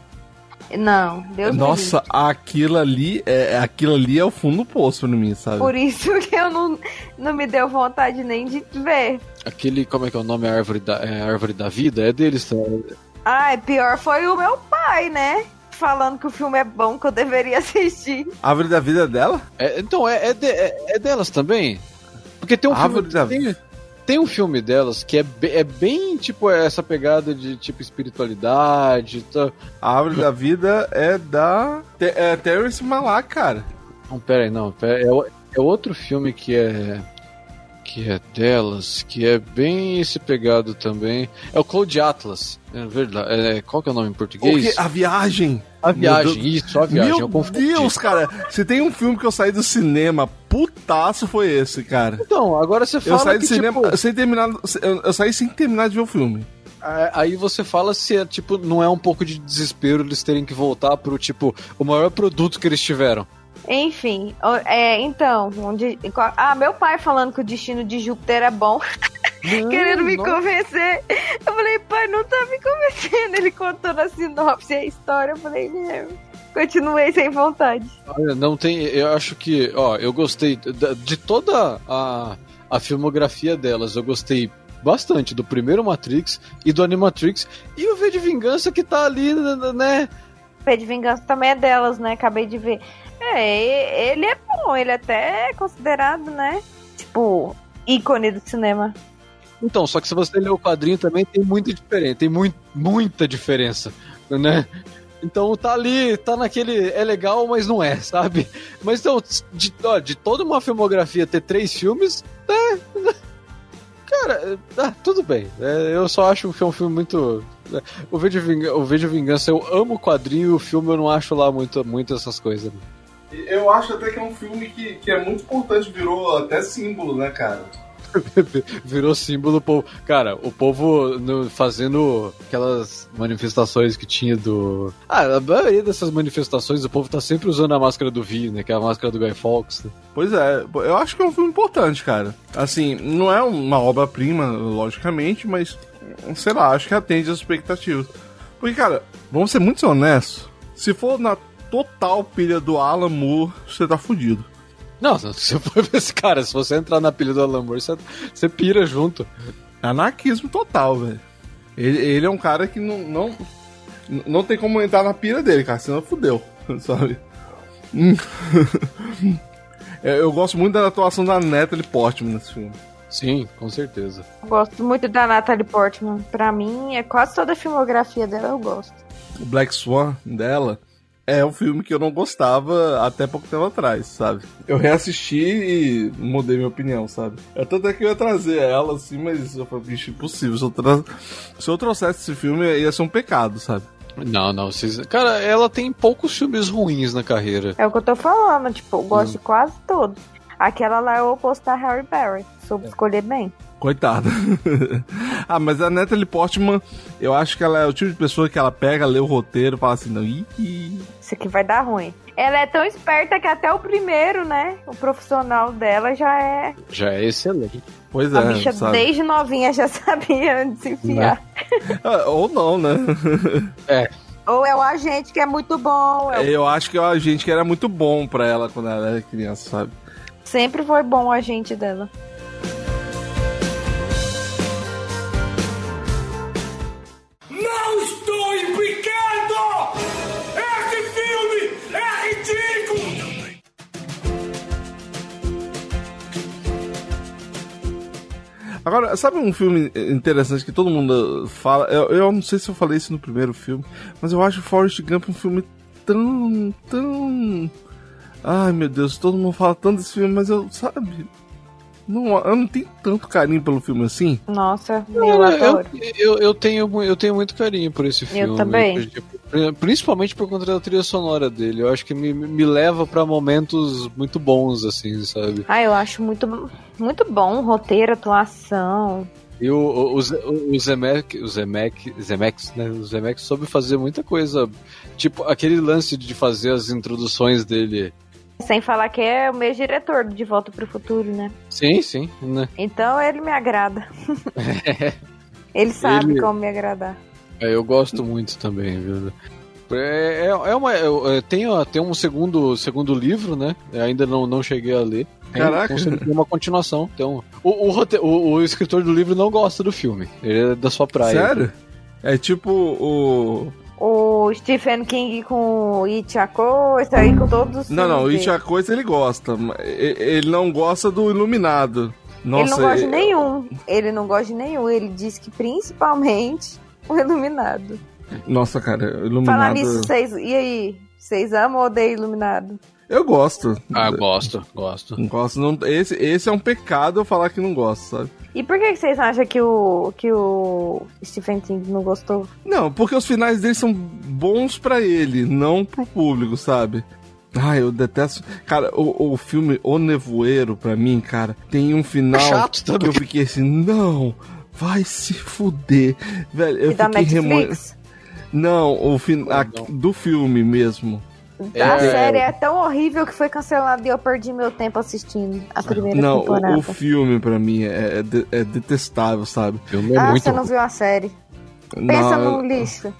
Não, Deus Nossa, me livre. aquilo ali, é, aquilo ali é o fundo do poço pra mim, sabe? Por isso que eu não, não me deu vontade nem de ver. Aquele, como é que é o nome? A Árvore da, é, a Árvore da Vida? É deles, tá? Ai, pior foi o meu pai, né? Falando que o filme é bom, que eu deveria assistir. A Árvore da Vida é dela? É, então, é, é, de, é, é delas também? Porque tem um Árvore filme... da Tem, Vida. tem um filme delas que é, be, é bem, tipo, essa pegada de, tipo, espiritualidade. Tá. A Árvore da Vida é da... É Terrence Malick, cara. Não, pera aí, não. Pera, é, é outro filme que é... Que é delas, que é bem esse pegado também. É o Cloud Atlas. É verdade. É, qual que é o nome em português? A Viagem. A Viagem, isso, a Viagem. Meu eu confundi. Deus, cara. Se tem um filme que eu saí do cinema, putaço foi esse, cara. Então, agora você fala Eu saí do que, cinema tipo, sem terminar... Eu, eu saí sem terminar de ver o filme. aí você fala se é, tipo, não é um pouco de desespero eles terem que voltar pro, tipo, o maior produto que eles tiveram. Enfim, é, então, onde, ah, meu pai falando que o Destino de Júpiter é bom, não, querendo me não. convencer. Eu falei, pai, não tá me convencendo. Ele contou na sinopse a história, eu falei, né, continuei sem vontade. Olha, não tem, eu acho que, ó, eu gostei de, de toda a, a filmografia delas, eu gostei bastante do primeiro Matrix e do Animatrix, e o V de Vingança que tá ali, né? O V de Vingança também é delas, né, acabei de ver. É, ele é bom, ele até é considerado, né, tipo, ícone do cinema. Então, só que se você ler o quadrinho também tem muita diferença, tem muito, muita diferença, né? Então tá ali, tá naquele, é legal, mas não é, sabe? Mas então, de, ó, de toda uma filmografia ter três filmes, é, cara, ah, tudo bem. É, eu só acho que é um filme muito... O V de Vingança, o V de Vingança, eu amo o quadrinho e o filme eu não acho lá muito, muito essas coisas. Eu acho até que é um filme que, que é muito importante, virou até símbolo, né, cara? Virou símbolo do povo. Cara, o povo no, fazendo aquelas manifestações que tinha do... Ah, a maioria dessas manifestações o povo tá sempre usando a máscara do V, né? Que é a máscara do Guy Fawkes. Né? Pois é, eu acho que é um filme importante, cara. Assim, não é uma obra-prima, logicamente, mas, sei lá, acho que atende às expectativas. Porque, cara, vamos ser muito honestos, se for na total pilha do Alan Moore, você tá fudido. Não, se for esse cara, se você entrar na pilha do Alan Moore, você, você pira junto. Anarquismo total, velho. Ele, ele é um cara que não, não, não tem como entrar na pilha dele, cara, senão fudeu, sabe? Eu gosto muito da atuação da Natalie Portman nesse filme. Sim, com certeza. Eu gosto muito da Natalie Portman. Pra mim, é quase toda a filmografia dela eu gosto. O Black Swan dela é um filme que eu não gostava até pouco tempo atrás, sabe? Eu reassisti e mudei minha opinião, sabe? Eu tanto é que eu ia trazer ela, assim, mas eu falei, bicho, impossível. Se eu, tra... Se eu trouxesse esse filme, ia ser um pecado, sabe? Não, não, vocês... Cara, ela tem poucos filmes ruins na carreira. É o que eu tô falando, tipo, eu gosto hum. de quase todos. Aquela lá é o oposto da Halle Berry, soube escolher bem. Coitada. Ah, mas a Natalie Portman, eu acho que ela é o tipo de pessoa que ela pega, lê o roteiro e fala assim, não, ih... Isso aqui vai dar ruim. Ela é tão esperta que até o primeiro, né, o profissional dela já é... Já é excelente. Pois é, a bicha sabe? Desde novinha já sabia onde se enfiar. Ah, ou não, né? É. Ou é o agente que é muito bom. É o... Eu acho que é o agente que era muito bom pra ela quando ela era criança, sabe? Sempre foi bom o agente dela. Não estou implicando! Esse filme é ridículo! Agora, sabe um filme interessante que todo mundo fala? Eu, eu não sei se eu falei isso no primeiro filme, mas eu acho Forrest Gump um filme tão... tão... Ai, meu Deus, todo mundo fala tanto desse filme, mas eu, sabe... Não, eu não tenho tanto carinho pelo filme assim. Nossa, eu, eu adoro. Eu, eu, eu, tenho, eu tenho muito carinho por esse filme. Eu também. Principalmente por conta da trilha sonora dele. Eu acho que me, me leva pra momentos muito bons, assim, sabe? Ah, eu acho muito, muito bom. Roteiro, atuação. E o, o, o, o Zemeck, o Zemeck, Zemeckis, né? O Zemeckis soube fazer muita coisa. Tipo, aquele lance de fazer as introduções dele... Sem falar que é o meu diretor de Volta pro Futuro, né? Sim, sim. Né? Então ele me agrada. Ele sabe ele... como me agradar. É, eu gosto muito também, viu? É, é, é uma, é, tem, tem um segundo, segundo livro, né? Eu ainda não, não cheguei a ler. Tem, Caraca! Tem uma continuação. Então, o, o, o, o escritor do livro não gosta do filme. Ele é da sua praia. Sério? É tipo o... O Stephen King com It a Coisa, aí com todos os Não, não, o dele. It a Coisa ele gosta. Ele não gosta do Iluminado. Nossa, ele não gosta ele... de nenhum. Ele não gosta de nenhum. Ele diz que principalmente o Iluminado. Nossa, cara, Iluminado... Falar nisso, vocês... E aí? Vocês amam ou odeiam Iluminado? Eu gosto. Ah, gosto, gosto. gosto não... esse, esse é um pecado eu falar que não gosto, sabe? E por que vocês acham que o, que o Stephen King não gostou? Não, porque os finais dele são bons pra ele, não pro público, sabe? Ai, eu detesto... Cara, o, o filme O Nevoeiro, pra mim, cara, tem um final chato também. que eu fiquei assim, não, vai se fuder. Velho, eu e da fiquei remoendo... Não, o final do filme mesmo. A é... série é tão horrível que foi cancelada e eu perdi meu tempo assistindo a primeira não, temporada. Não, o, o filme pra mim é, é, de, é detestável, sabe? O filme é ah, muito... você não viu a série. Pensa não, no lixo.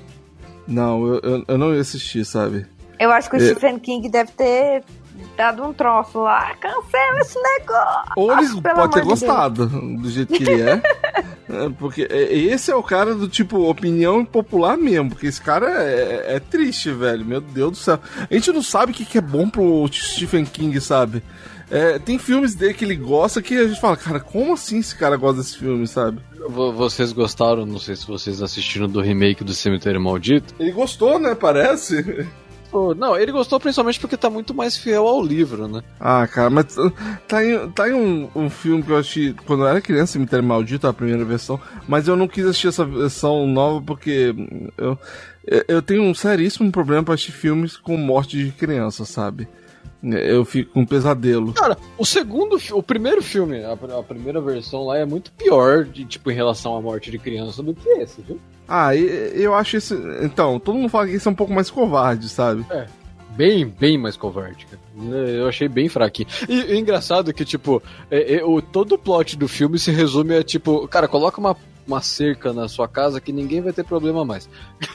Não, eu, eu, eu não ia assistir, sabe? Eu acho que o é... Stephen King deve ter dado um troço lá. Cancela esse negócio. Ou ele pode ter de gostado Deus. Do jeito que ele é. É, porque esse é o cara do tipo opinião impopular mesmo, porque esse cara é, é triste, velho, meu Deus do céu. A gente não sabe o que, que é bom pro Stephen King, sabe? É, tem filmes dele que ele gosta que a gente fala, cara, como assim esse cara gosta desse filme, sabe? Vocês gostaram, não sei se vocês assistiram do remake do Cemitério Maldito. Ele gostou, né, parece? Não, ele gostou principalmente porque tá muito mais fiel ao livro, né? Ah, cara, mas tá em, tá em um, um filme que eu assisti quando eu era criança, Cemitério Maldito, a primeira versão, mas eu não quis assistir essa versão nova porque eu, eu tenho um seríssimo problema pra assistir filmes com morte de criança, sabe? Eu fico com um pesadelo. Cara, o segundo, o primeiro filme, a, a primeira versão lá é muito pior de, tipo, em relação à morte de criança do que esse, viu? Ah, eu acho esse... Então, todo mundo fala que esse é um pouco mais covarde, sabe? É, bem, bem mais covarde, cara. Eu achei bem fraquinho. E, e engraçado que, tipo, é, é, o, todo o plot do filme se resume a, tipo, cara, coloca uma, uma cerca na sua casa que ninguém vai ter problema mais.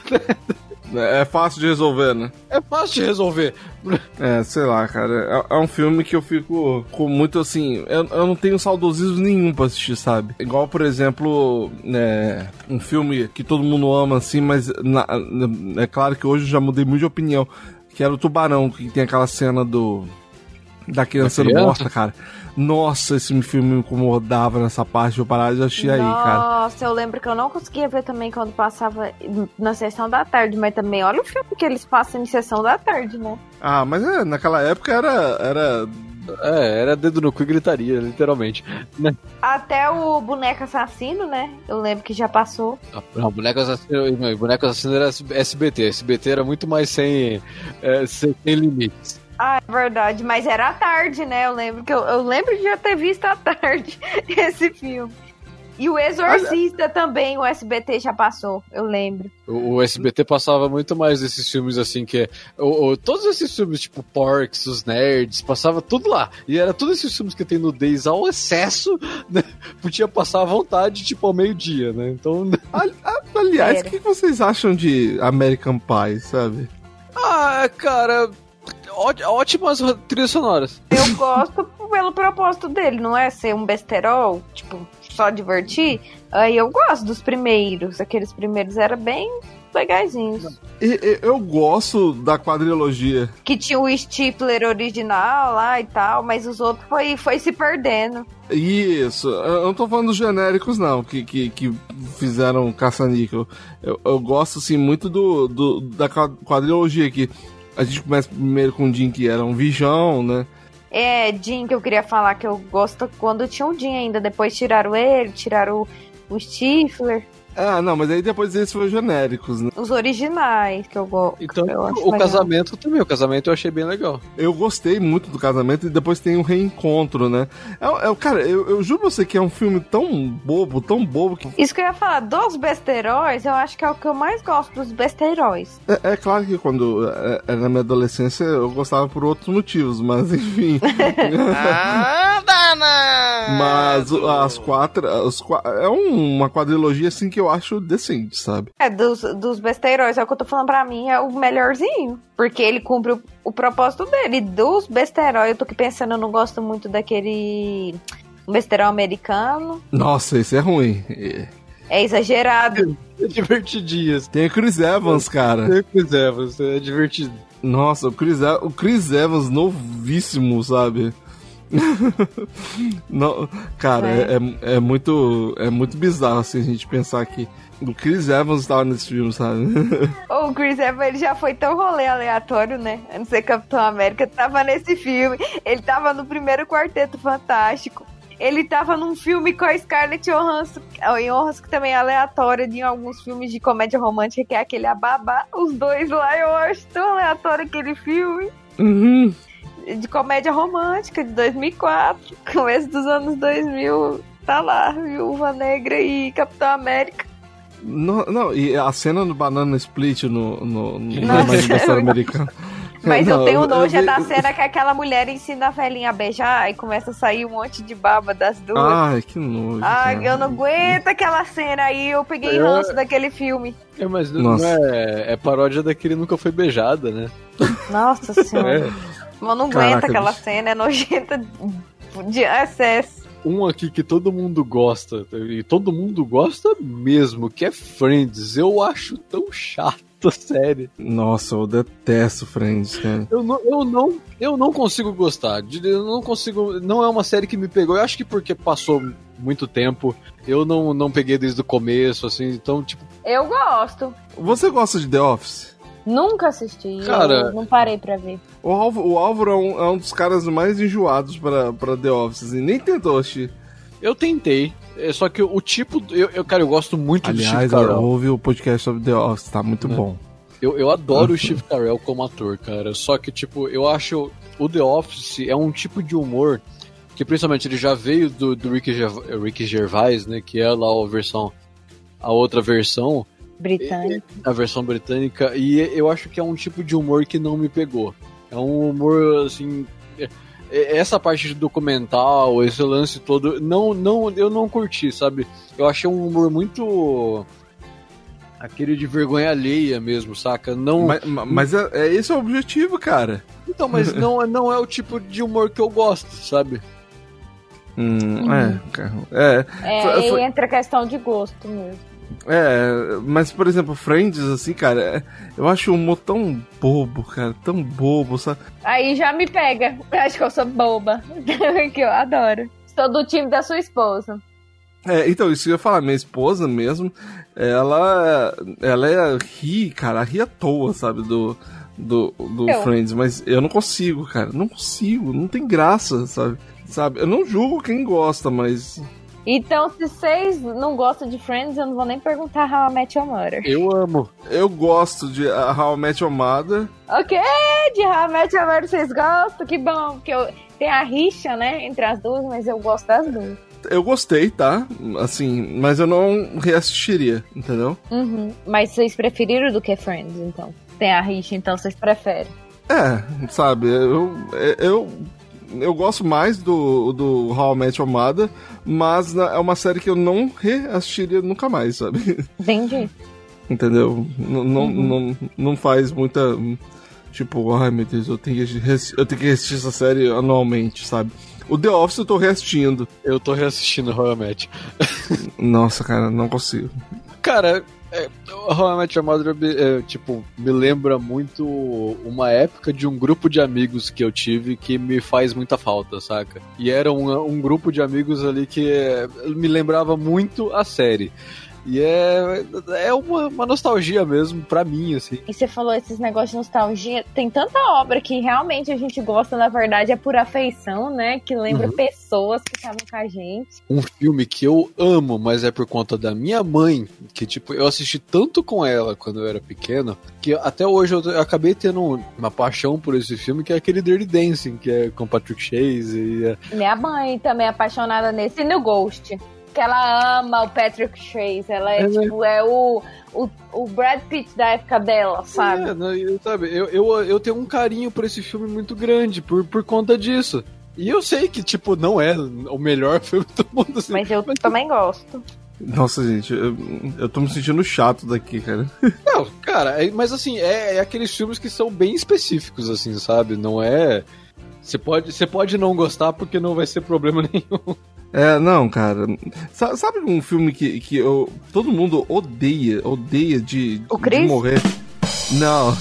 É fácil de resolver, né? É fácil de resolver. É, sei lá, cara. É, é um filme que eu fico com muito assim. Eu, eu não tenho saudosismo nenhum pra assistir, sabe? Igual, por exemplo, é, um filme que todo mundo ama, assim, mas na, na, é claro que hoje eu já mudei muito de opinião. Que era o Tubarão, que tem aquela cena do. Da criança sendo morta, cara. Nossa, esse filme me incomodava nessa parte, eu parava de assistir aí, cara. Nossa, eu lembro que eu não conseguia ver também quando passava na sessão da tarde, mas também olha o filme que eles passam em sessão da tarde, né? Ah, mas é, naquela época era, era É, era dedo no cu e gritaria, literalmente. Até o Boneco Assassino, né? Eu lembro que já passou. Não, Boneco Assassino, não, Boneco Assassino era S B T. S B T era muito mais sem, é, sem, sem limites. Ah, é verdade, mas era à tarde, né? Eu lembro que eu, eu lembro de já ter visto à tarde esse filme. E o Exorcista Olha. também, o S B T já passou, eu lembro. O, o S B T passava muito mais desses filmes assim, que é. O, o, todos esses filmes, tipo Porks, os Nerds, passava tudo lá. E era todos esses filmes que tem nudez ao excesso, né? Podia passar à vontade, tipo, ao meio-dia, né? Então. Aliás, o que vocês acham de American Pie, sabe? Ah, cara. Ótimas trilhas sonoras. Eu gosto pelo propósito dele, não é ser um besterol, tipo, só divertir. Aí eu gosto dos primeiros, aqueles primeiros eram bem legaisinhos. E, e, eu gosto da quadrilogia. Que tinha o Stifler original lá e tal, mas os outros foi, foi se perdendo. Isso, eu não tô falando dos genéricos não, que, que, que fizeram caça-níquel. Eu, eu gosto, assim, muito do, do, da quadrilogia aqui. A gente começa primeiro com o Jim, que era um Vijão, né? É, Jim, que eu queria falar que eu gosto quando tinha o Jim ainda. Depois tiraram ele, tiraram o, o Stifler. Ah, não, mas aí depois esses foram genéricos, né? Os originais que eu gosto. Então, eu acho o legal. Casamento também. O Casamento eu achei bem legal. Eu gostei muito do Casamento e depois tem o Reencontro, né? É, é, cara, eu, eu juro pra você que é um filme tão bobo, tão bobo que... Isso que eu ia falar, dos besteróis, eu acho que é o que eu mais gosto dos besteróis. É, é claro que quando era na minha adolescência eu gostava por outros motivos, mas enfim. Ah, danado! Mas as quatro... As, é um, uma quadrilogia assim que eu acho decente, sabe? É, dos, dos besteiróis, é o que eu tô falando pra mim, é o melhorzinho. Porque ele cumpre o, o propósito dele. Dos besteiróis, eu tô aqui pensando, eu não gosto muito daquele besterol americano. Nossa, esse é ruim. É exagerado. É divertidinho. Tem o Chris Evans, cara. Tem o Chris Evans, é divertido. Nossa, o Chris, o Chris Evans novíssimo, sabe? Não, cara, é. É, é muito é muito bizarro assim a gente pensar que o Chris Evans estava nesse filme, sabe? O Chris Evans, ele já foi tão rolê aleatório, né? A não ser Capitão América, tava nesse filme. Ele tava no primeiro Quarteto Fantástico. Ele tava num filme com a Scarlett Johansson, Johansson que também é aleatória de alguns filmes de comédia romântica, que é aquele Ababá. Os dois lá, eu acho tão aleatório aquele filme. Uhum. De comédia romântica, de dois mil e quatro, começo dos anos dois mil, tá lá, Viúva Negra e Capitão América. Não, não, e a cena do Banana Split no, no, no aniversário americano. Mas não, eu tenho nojo eu, da eu, cena que aquela mulher ensina a velhinha a beijar e começa a sair um monte de baba das duas. Ai, que nojo. Ai, cara. eu não aguento aquela cena aí, eu peguei É. ranço daquele filme. É, mas não é, é paródia daquele Nunca Foi Beijada, né? Nossa senhora. É. Eu não Caraca, aguento aquela bicho. cena, é nojenta de excesso. Um aqui que todo mundo gosta, e todo mundo gosta mesmo, que é Friends. Eu acho tão chato, sério. Nossa, eu detesto Friends, cara. Eu não, eu não, eu não consigo gostar. de- Eu não consigo. Não é uma série que me pegou. Eu acho que porque passou muito tempo, eu não, não peguei desde o começo, assim. Então, tipo, Eu gosto. Você gosta de The Office? Nunca assisti, Cara- eu não parei pra ver. O Álvaro, o Álvaro é, um, é um dos caras mais enjoados pra, pra The Office, assim, nem tentou assistir. eu tentei. É, só que o tipo. do- Eu, eu, cara, eu gosto muito do Steve Aliás, Carell. ouve o podcast sobre The Office, tá muito É. bom. Eu, eu adoro o Steve Carell como ator, cara. Só que, tipo, eu acho o The Office é um tipo de humor que, principalmente, ele já veio do, do Ricky, Gerv- Ricky Gervais, né? Que é lá a versão. A outra versão. Britânico. A versão britânica. E eu acho que é um tipo de humor que não me pegou. É um humor, assim. é- é- Essa parte de documental, esse lance todo, não, não, eu não curti, sabe? Eu achei um humor muito. Aquele de vergonha alheia mesmo, saca? Não. Mas, mas é, é esse é o objetivo, cara. Então, mas não, não é o tipo de humor que eu gosto, sabe? Hum, é, cara. É, É, Foi- foi- e entra a questão de gosto mesmo. é, mas, por exemplo, Friends, assim, cara, é- eu acho o humor tão bobo, cara, tão bobo, sabe? Aí já me pega. Eu acho que eu sou boba. Que eu adoro. Estou do time da sua esposa. É, então, isso que eu ia falar, minha esposa mesmo, ela, ela é ri, cara, ri à toa, sabe, do, do, do Eu. Friends, mas eu não consigo, cara. Não consigo, não tem graça, sabe? Sabe? Eu não julgo quem gosta, mas... Então, se vocês não gostam de Friends, eu não vou nem perguntar How I Met Your Mother. Eu amo. Eu gosto de How I Met Your Mother. Ok, de How I Met Your Mother vocês gostam? Que bom, porque eu... tem a rixa, né, entre as duas, mas eu gosto das duas. Eu gostei, tá? Assim, mas eu não reassistiria, entendeu? Uhum. Mas vocês preferiram do que Friends, então? Tem a rixa, então vocês preferem? É, sabe, eu... eu... Eu gosto mais do, do How I Met Your Mother, mas é uma série que eu não reassistiria nunca mais, sabe? Entendi. Entendeu? N- não, Uhum. não, não faz muita... Tipo, ai meu Deus, eu tenho que, reassistir, eu tenho que reassistir essa série anualmente, sabe? O The Office eu tô reassistindo. Eu tô reassistindo How I Met. Nossa, cara, não consigo. Cara, é, How I Met Your Mother, é, tipo, me lembra muito uma época de um grupo de amigos que eu tive que me faz muita falta, saca? E era um, um grupo de amigos ali que é, me lembrava muito a série. E é, é uma, uma nostalgia mesmo pra mim, assim. E você falou esses negócios de nostalgia. Tem tanta obra que realmente a gente gosta, na verdade, é por afeição, né? Que lembra Uhum. pessoas que estavam com a gente. Um filme que eu amo, mas é por conta da minha mãe, que tipo, eu assisti tanto com ela quando eu era pequeno, que até hoje eu, eu acabei tendo uma paixão por esse filme, que é aquele Dirty Dancing, que é com Patrick Swayze e é... Minha mãe também é apaixonada nesse e no Ghost. Que ela ama o Patrick Swayze. Ela é, É, tipo, é o, o, o Brad Pitt da época dela, sabe? É, né, e, sabe, eu, eu, eu tenho um carinho por esse filme muito grande, por, por conta disso. E eu sei que, tipo, não é o melhor filme do mundo, assim, Mas eu também gosto. Nossa, gente, eu, eu tô me sentindo chato daqui, cara. Não, cara, é- mas assim, é, é aqueles filmes que são bem específicos, assim, sabe? Não é... Você pode, você pode não gostar porque não vai ser problema nenhum. É, não, cara. Sa- Sabe um filme que, que eu, todo mundo odeia, odeia de, O de Chris? morrer? Não.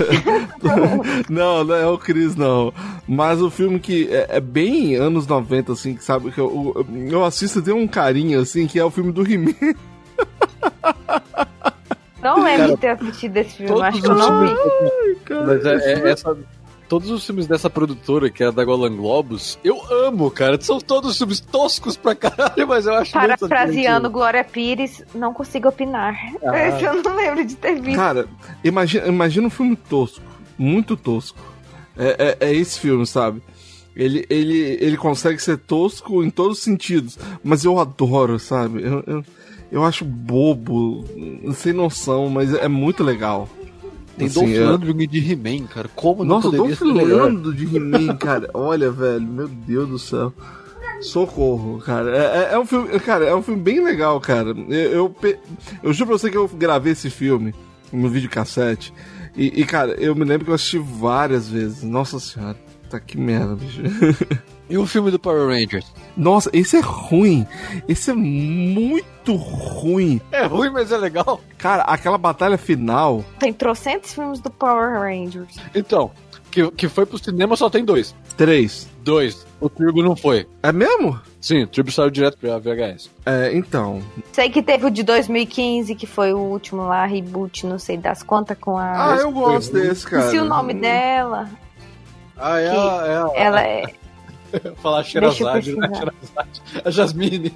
Não, não é o Chris, não. Mas o filme que é, é bem anos noventa, assim, que sabe, que eu, eu, eu assisto e tenho um carinho, assim, que é o filme do He-Man. Não lembro Cara, de ter assistido esse filme. Todos Acho que eu os não vi. filmes- Cara, Mas é, esse é filme- essa... Todos os filmes dessa produtora, que é a da Golan Globus, eu amo, cara. São todos filmes toscos pra caralho, mas eu acho muito Parafraseando divertido. Glória Pires, não consigo opinar. Ah. Esse eu não lembro de ter visto. Cara, imagina, imagina um filme tosco, muito tosco. É, é, é esse filme, sabe? Ele, ele, ele consegue ser tosco em todos os sentidos, mas eu adoro, sabe? Eu, eu, eu acho bobo, sem noção, mas é muito legal. Tem Assim, Dolph é- Lundgren de He-Man, cara. Como não Nossa, o poderia Dolph ser melhor? Lundgren de He-Man, cara. Olha, velho, meu Deus do céu. Socorro, cara. É, é, é um filme, cara, é um filme bem legal, cara. Eu, eu, pe- eu juro pra você que eu gravei esse filme no videocassete. E, e, cara, eu me lembro que eu assisti várias vezes. Nossa senhora. Tá que merda, bicho. E o filme do Power Rangers? Nossa, esse é ruim. Esse é muito ruim. É ruim, mas é legal. Cara, aquela batalha final. Tem trocentos filmes do Power Rangers. Então, que, que foi pro cinema só tem dois. Três. Dois. O Turbo não foi. É mesmo? Sim, o Turbo saiu direto pra V H S. É, então. Sei que teve o de dois mil e quinze, que foi o último lá, reboot, não sei das quantas, com a... Ah, eu gosto desse, cara. Esqueci o nome dela. Ah, é Que a... É a Ela é... falar Deixa eu Sherazade, né? pesquisar. Sherazade. A Jasmine.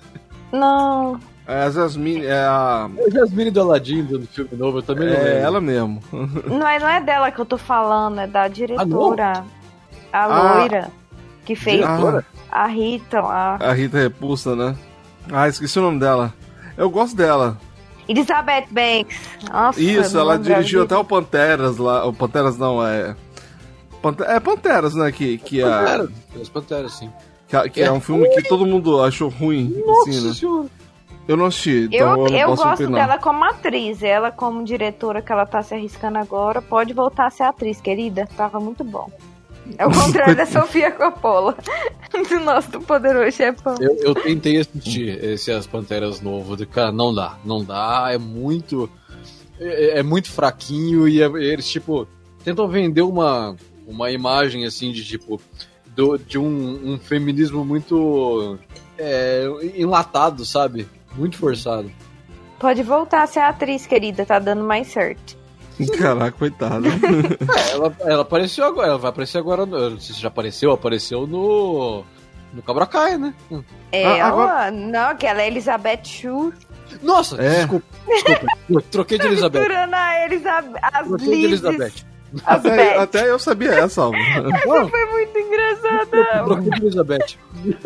Não... É a Jasmine, é a. A Jasmine do Aladdin do filme novo, eu também não É lembro. ela mesmo. Não é, não é dela que eu tô falando, é da diretora. a Ah. loira. Que fez Ah, a Rita lá. a Rita Repulsa, né? Ah, esqueci o nome dela. Eu gosto dela. Elizabeth Banks. Nossa, Isso, não ela lembro dirigiu a até o Panteras lá. O Panteras não, é. Pante- É Panteras, né? Que, que, é, Panteras. As Panteras, sim. que, que é um filme que todo mundo achou ruim. Nossa Assim, né? senhora. Eu não assisti, então Eu, eu, não eu posso gosto opinar. dela como atriz. Ela, como diretora que ela tá se arriscando agora, pode voltar a ser atriz, querida. Tava muito bom. É o contrário da Sofia Coppola, do nosso Poderoso Chefão. Eu, eu tentei assistir esse As Panteras novo. De, cara, não dá. Não dá. É muito... É, é muito fraquinho e é- eles, tipo, tentam vender uma, uma imagem, assim, de, tipo... Do, de um, um feminismo muito... É, enlatado, sabe? Muito forçado. Pode voltar a ser atriz, querida. Tá dando mais certo. Caraca, coitada. É, ela, ela apareceu agora, ela vai aparecer agora, no, eu não sei se já apareceu, apareceu no no Cobra Kai, né? Ela, Ah, agora- não, que ela é Elizabeth Shue. Nossa, É. desculpa, desculpa, eu troquei de Elizabeth. Misturando a Elizabeth, as Troquei de Lizes. Elizabeth. As Até, Beth. até eu sabia essa, Alvo. Não, Foi muito engraçada. troquei de Elizabeth.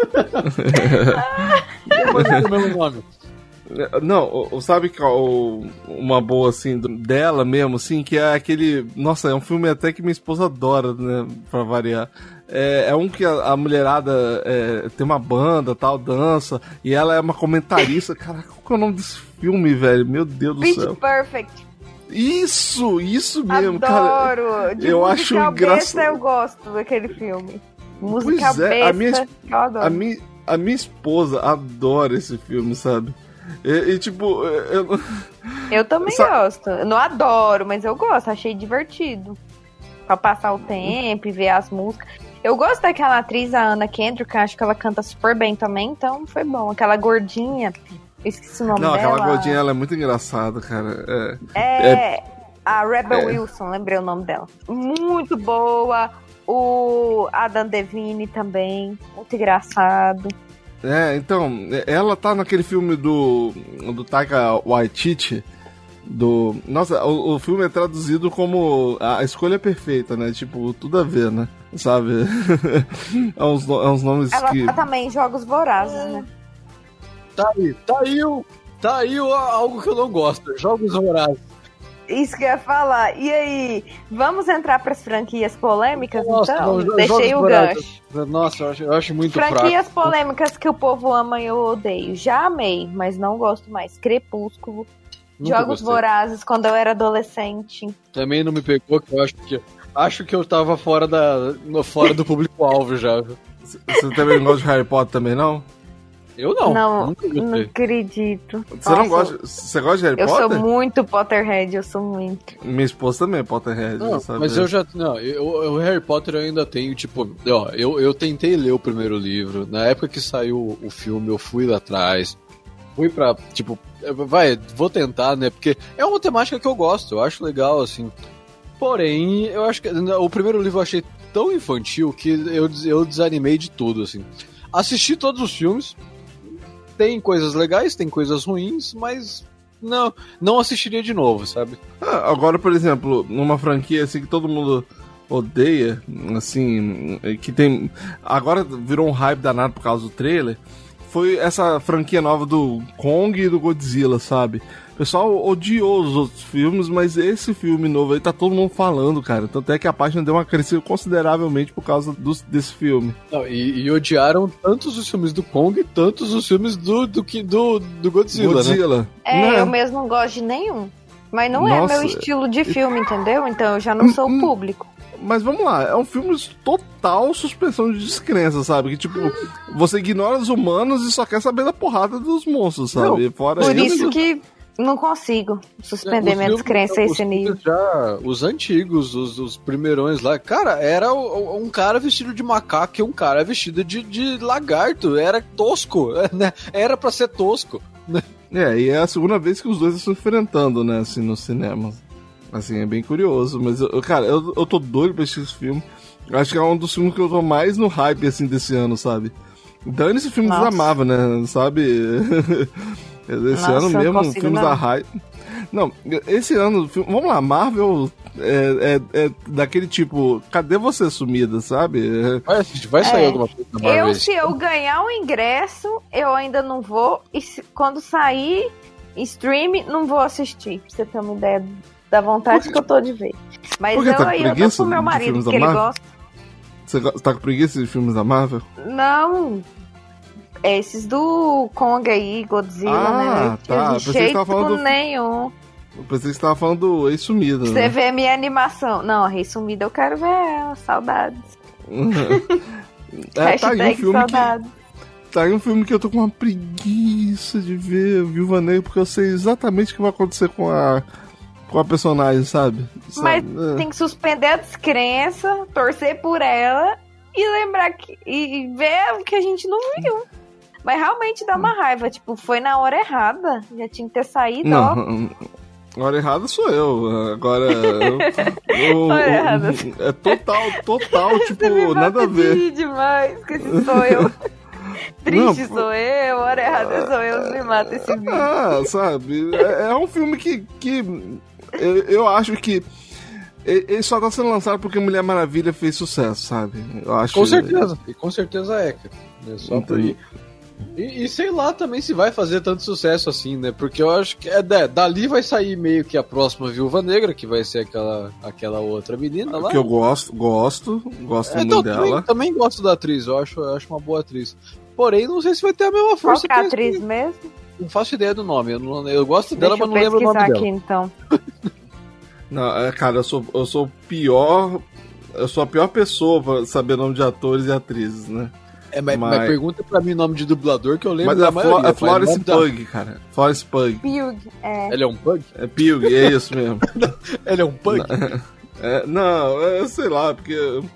Mas é o mesmo nome. Não, o- o- sabe qual uma boa, assim, do- dela mesmo, assim, que é aquele... Nossa, é um filme até que minha esposa adora, né, pra variar. É, é um que a, a mulherada é, tem uma banda, tal, dança, e ela é uma comentarista. Caraca, qual que é o nome desse filme, velho? Meu Deus do Pitch céu. Perfect. Isso, isso mesmo, cara. Adoro. De eu acho musical engraçado. besta, eu gosto daquele filme. Musical Pois é, besta, a minha- eu adoro. A minha, a minha esposa adora esse filme, sabe? E, e, tipo, eu... Eu também Sa- gosto. Eu não adoro, mas eu gosto. Achei divertido. Pra passar o tempo e ver as músicas. Eu gosto daquela atriz, a Anna Kendrick, acho que ela canta super bem também, então foi bom. Aquela gordinha, eu esqueci o nome Não, dela. aquela gordinha, ela é muito engraçada, cara. É. É, a Rebel É. Wilson, lembrei o nome dela. Muito boa. O Adam Devine também, muito engraçado. É, então, ela tá naquele filme do, do Taika Waititi, do... Nossa, o, o filme é traduzido como a escolha perfeita, né? Tipo, tudo a ver, né? Sabe? é, uns, no- é uns nomes Ela que... tá também em Jogos Vorazes, né? Tá aí, tá aí, o, tá aí o, algo que eu não gosto, Jogos Vorazes. Isso que eu ia falar. E aí, vamos entrar pras franquias polêmicas, Nossa, então? não, Deixei Jogos o Vorazes. gancho. Nossa, eu acho, eu acho muito fraco. Franquias polêmicas que o povo ama e eu odeio. Já amei, mas não gosto mais. Crepúsculo. Nunca Jogos gostei. Vorazes, quando eu era adolescente. Também não me pegou, que eu acho que acho que eu tava fora da no- fora do público-alvo já. viu? Você também não gosta de Harry Potter também, não? Eu não, Não, nunca não gostei. acredito. Você não Nossa, gosta... Você gosta de Harry Eu Potter? sou muito Potterhead, eu sou muito. Minha esposa também é Potterhead, Não, sabe? mas eu já. Não, eu, o Harry Potter eu ainda tenho, tipo, ó, eu, eu tentei ler o primeiro livro. Na época que saiu o filme, eu fui lá atrás. Fui pra, tipo, vai, vou tentar, né? Porque é uma temática que eu gosto, eu acho legal, assim. Porém, eu acho que o primeiro livro eu achei tão infantil que eu, eu desanimei de tudo, assim. Assisti todos os filmes. Tem coisas legais, tem coisas ruins, mas não, não assistiria de novo, sabe? Ah, agora, por exemplo, numa franquia assim que todo mundo odeia, assim, que tem... Agora virou um hype danado por causa do trailer, foi essa franquia nova do Kong e do Godzilla, sabe? O pessoal odiou os outros filmes, mas esse filme novo aí tá todo mundo falando, cara. Tanto é que a página deu uma crescida consideravelmente por causa dos, desse filme. Não, e, e odiaram tantos os filmes do Kong, tantos os filmes do, do, que- do, do Godzilla, né? Godzilla. É, Né? eu mesmo não gosto de nenhum. Mas não Nossa. é meu estilo de filme, entendeu? Então eu já não sou o público. Mas vamos lá, é um filme total suspensão de descrença, sabe? Que tipo, você ignora os humanos e só quer saber da porrada dos monstros, sabe? Fora Por isso que não consigo suspender Os minha filmes- descrença a os esse filmes nível. Já, os antigos, os, os primeirões lá, cara, era o- um cara vestido de macaco e um cara vestido de, de lagarto, era tosco, né? Era pra ser tosco. É, e é a segunda vez que os dois estão se enfrentando, né, assim, no cinema. Assim, é bem curioso, mas, eu, cara, eu, eu tô doido pra assistir esse filme. Eu acho que é um dos filmes que eu tô mais no hype, assim, desse ano, sabe? Dane-se filmes Nossa. da Marvel, né, sabe? Esse Nossa, ano eu mesmo, consigo filmes não. da hype. Não, esse ano, fi- vamos lá, Marvel é, é, é daquele tipo, cadê você sumida, sabe? É, Vai, assistir, vai sair É. alguma coisa da Marvel. Eu, esse se eu ano. ganhar o ingresso, eu ainda não vou. E se- quando sair em stream, não vou assistir. Pra você ter uma ideia da vontade que eu tô de ver. Mas Por que eu tá com aí, eu tô preguiça com meu de marido, filmes da que ele Marvel? gosta. Você go- tá com preguiça de filmes da Marvel? Não. Esses do Kong aí, Godzilla, Ah, né? tá. De Pensei que jeito tava falando do- nenhum. Eu pensei que você tava falando do ex-sumida, Você né? vê a minha animação. Não, a Rei Sumida eu quero ver ela. Saudades. É, tá aí um Hashtag filme que, saudades. tá aí um filme que eu tô com uma preguiça de ver, Viúva Negra, porque eu sei exatamente o que vai acontecer com a com a personagem, sabe? Mas Sabe? É. tem que suspender a descrença, torcer por ela e lembrar que. E ver o que a gente não viu. Mas realmente dá uma raiva. Tipo, foi na hora errada. Já tinha que ter saído, ó. Não, Hora errada sou eu. Agora. Eu, eu, Hora errada. É total, total, tipo, Você me nada a ver. demais, que esse sou eu. Triste Não, sou eu, hora errada sou eu, você me mata esse vídeo. Ah, sabe? É, é um filme que. que eu, eu acho que. Ele só tá sendo lançado porque Mulher Maravilha fez sucesso, sabe? Eu acho. Com certeza, e com certeza é, cara. É só Então, por aí. E, e sei lá também se vai fazer tanto sucesso assim, né? Porque eu acho que é, é, dali vai sair meio que a próxima Viúva Negra, que vai ser aquela, aquela outra menina lá. Que eu gosto, gosto, gosto É, muito então, dela. também, também gosto da atriz, eu acho, eu acho uma boa atriz. Porém, não sei se vai ter a mesma Qual força que é a que atriz esse- mesmo? Não faço ideia do nome, eu, não, eu gosto dela, Deixa eu mas não lembro o nome pesquisar dela. aqui então. Não, é, cara, eu sou, eu sou o pior. Eu sou a pior pessoa pra saber nome de atores e atrizes, né? É, mas, Mas- mas pergunta pra mim o nome de dublador que eu lembro Mas da é, maioria. Flo, é mas Florence nome da- Pug, cara. Florence Pug. Pug, é. Ele é um pug? É Pug, é isso mesmo. Ele é um pug? É, não, eu sei lá, porque.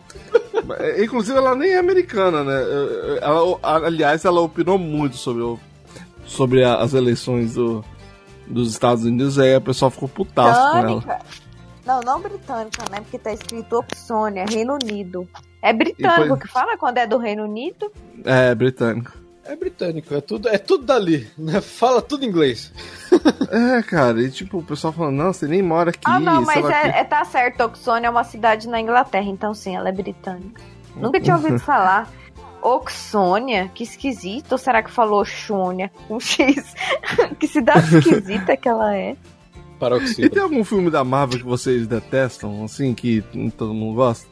é, Inclusive, ela nem é americana, né? Ela, aliás, ela opinou muito sobre, o- sobre a- as eleições do, dos Estados Unidos, aí a pessoa ficou putaço com ela. Britânica. Não, não britânica, né? Porque tá escrito Opsônia, Reino Unido. É britânico depois- que fala quando é do Reino Unido? É, britânico. É britânico, é tudo, é tudo dali, né? Fala tudo inglês. É, cara, e tipo, o pessoal falando, não, você nem mora aqui. Ah, não, mas sei lá é, que- é- tá certo. Oxônia é uma cidade na Inglaterra, então sim, ela é britânica. Nunca tinha ouvido falar. Oxônia? Que esquisito. Ou será que falou Xônia? Um X. Que cidade esquisita que ela é. E Paroxítono. tem algum filme da Marvel que vocês detestam, assim, que todo mundo gosta?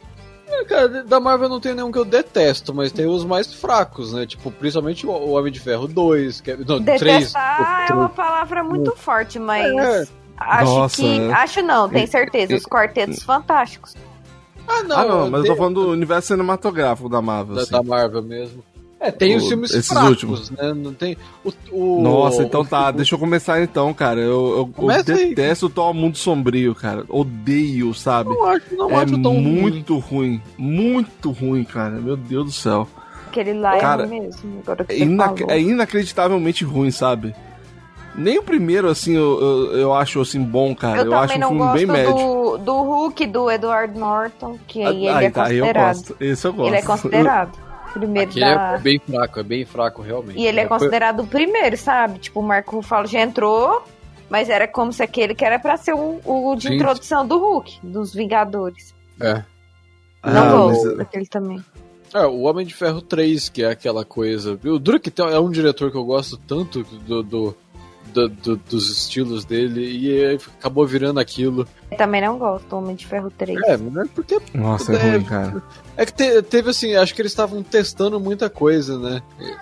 É, cara, da Marvel não tem nenhum que eu detesto, mas tem os mais fracos, né? Tipo, principalmente o o Homem de Ferro dois, que é, não, três. Detestar é uma palavra muito forte, mas É. acho Nossa, que. é. Acho não, tenho certeza. Os quartetos fantásticos. Ah, não, ah, não, mas eu tô de- falando do universo cinematográfico da Marvel, da, assim. da Marvel mesmo. É, tem O- os filmes esses fracos, últimos. né? Não tem. O, o- Nossa, então o- tá, o- deixa eu começar então, cara. Eu, eu, eu Começa aí. detesto o Thor Mundo Sombrio, cara. Odeio, sabe? Não acho, não é acho tão ruim. muito ruim. Muito ruim, cara. Meu Deus do céu. Aquele lá Cara, é ruim mesmo. Agora que É, você inac- falou. é inacreditavelmente ruim, sabe? Nem o primeiro, assim, eu, eu, eu acho, assim, bom, cara. Eu, Eu, também acho um não filme gosto bem médio. do, do Hulk, do Edward Norton, que aí ele Aí é tá, aí eu considerado. gosto. Esse eu gosto. Ele é considerado. Primeiro Aquele da... é bem fraco, é bem fraco, realmente. E ele é Foi- considerado o primeiro, sabe? Tipo, o Marco Ruffalo já entrou, mas era como se aquele que era pra ser o, o de Sim. introdução do Hulk, dos Vingadores. É. Não Ah, gosto mas- daquele também. É, o Homem de Ferro três, que é aquela coisa. O Druk é um diretor que eu gosto tanto do, do, do- do- dos estilos dele, e ele acabou virando aquilo. Eu também não gosto do Homem de Ferro três. É, mas é porque. Nossa, é É, ruim, cara. É que te- teve assim, acho que eles estavam testando muita coisa, né?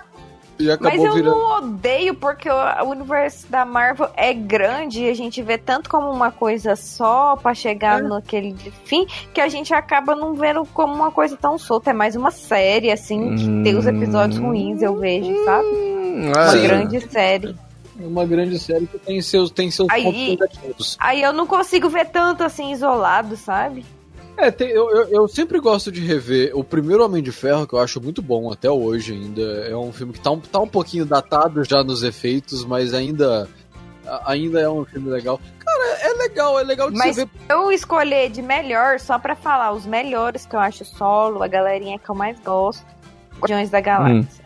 E Mas acabou eu virando. não odeio, porque o, o universo da Marvel é grande e a gente vê tanto como uma coisa só pra chegar É. naquele fim, que a gente acaba não vendo como uma coisa tão solta. É mais uma série, assim, que tem os episódios ruins, eu vejo, sabe? Hum, Uma é. grande série. Uma grande série que tem seus, tem seus Aí- pontos negativos. Aí eu não consigo ver tanto assim, isolado, sabe? É, tem- eu, eu, eu sempre gosto de rever o primeiro Homem de Ferro, que eu acho muito bom até hoje ainda. É um filme que tá um, tá um pouquinho datado já nos efeitos, mas ainda, a- ainda é um filme legal. Cara, é legal, é legal de Mas você ver. eu escolher de melhor, só pra falar os melhores que eu acho solo, a galerinha que eu mais gosto, Guardiões da Galáxia.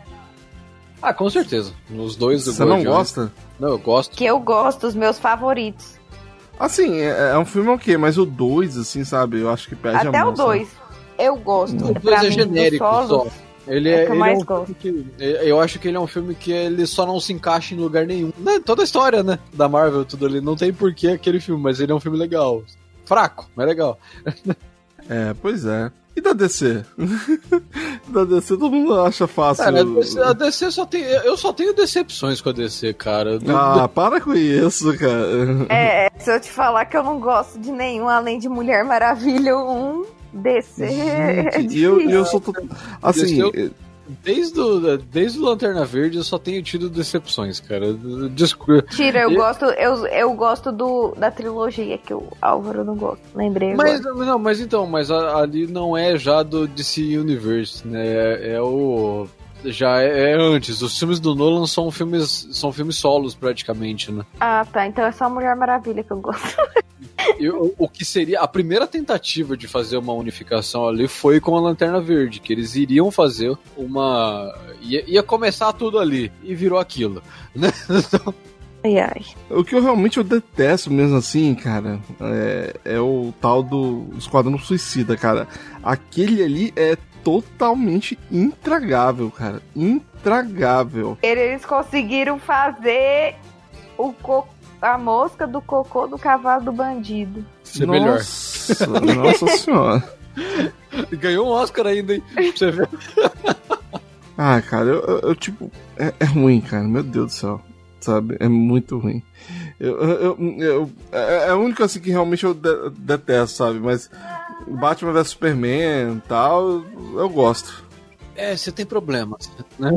Ah, com certeza. Nos dois do Você não Guardiões. gosta? Não, eu gosto. Que eu gosto, os meus favoritos. Assim, é, é um filme ok, mas o dois, assim, sabe? Eu acho que perde Até a mão, o dois. Eu gosto. O Pra dois é mim, genérico do solo, só. Ele é é, o que eu ele mais é um gosto. filme que, eu acho que ele é um filme que ele só não se encaixa em lugar nenhum. Né, toda a história, né, da Marvel, tudo ali, não tem porquê aquele filme, mas ele é um filme legal. Fraco, mas legal. sabe? É, pois é. E da D C? Da D C todo mundo acha fácil. Cara, a D C, a D C só tem. Eu só tenho decepções com a D C, cara. Do- Ah, para com isso, cara. É, se eu te falar que eu não gosto de nenhum, além de Mulher Maravilha um, D C. é Gente, e eu, e eu difícil. sou. to- Assim, Eu- Desde o, desde o Lanterna Verde eu só tenho tido decepções, cara. Desculpa. Tira, eu E- gosto, eu, eu gosto do, da trilogia, que o Álvaro não gosta. Lembrei Mas, agora. não, mas então, mas a- ali não é já do D C Universe, né? É, é o. Já é, é antes. Os filmes do Nolan são filmes, são filmes solos, praticamente, né? Ah, tá. Então é só Mulher Maravilha que eu gosto. Eu, o que seria... A primeira tentativa de fazer uma unificação ali foi com a Lanterna Verde, que eles iriam fazer uma... Ia, ia começar tudo ali, e virou aquilo, né? Então... Ai, ai. O que eu realmente eu detesto mesmo assim, cara, é, é o tal do Esquadrão Suicida, cara. Aquele ali é totalmente intragável, cara. Intragável. Eles conseguiram fazer o co... a mosca do cocô do cavalo do bandido. Ser melhor. Nossa, nossa senhora. Ganhou um Oscar ainda, hein? Pra você ver. Ah, cara, eu, eu, eu tipo... É, é ruim, cara. Meu Deus do céu. Sabe? É muito ruim. Eu, eu, eu, eu, é, é o único assim que realmente eu de, detesto, sabe? Mas Batman versus Superman e tal, eu, eu gosto. É, você tem problemas, né?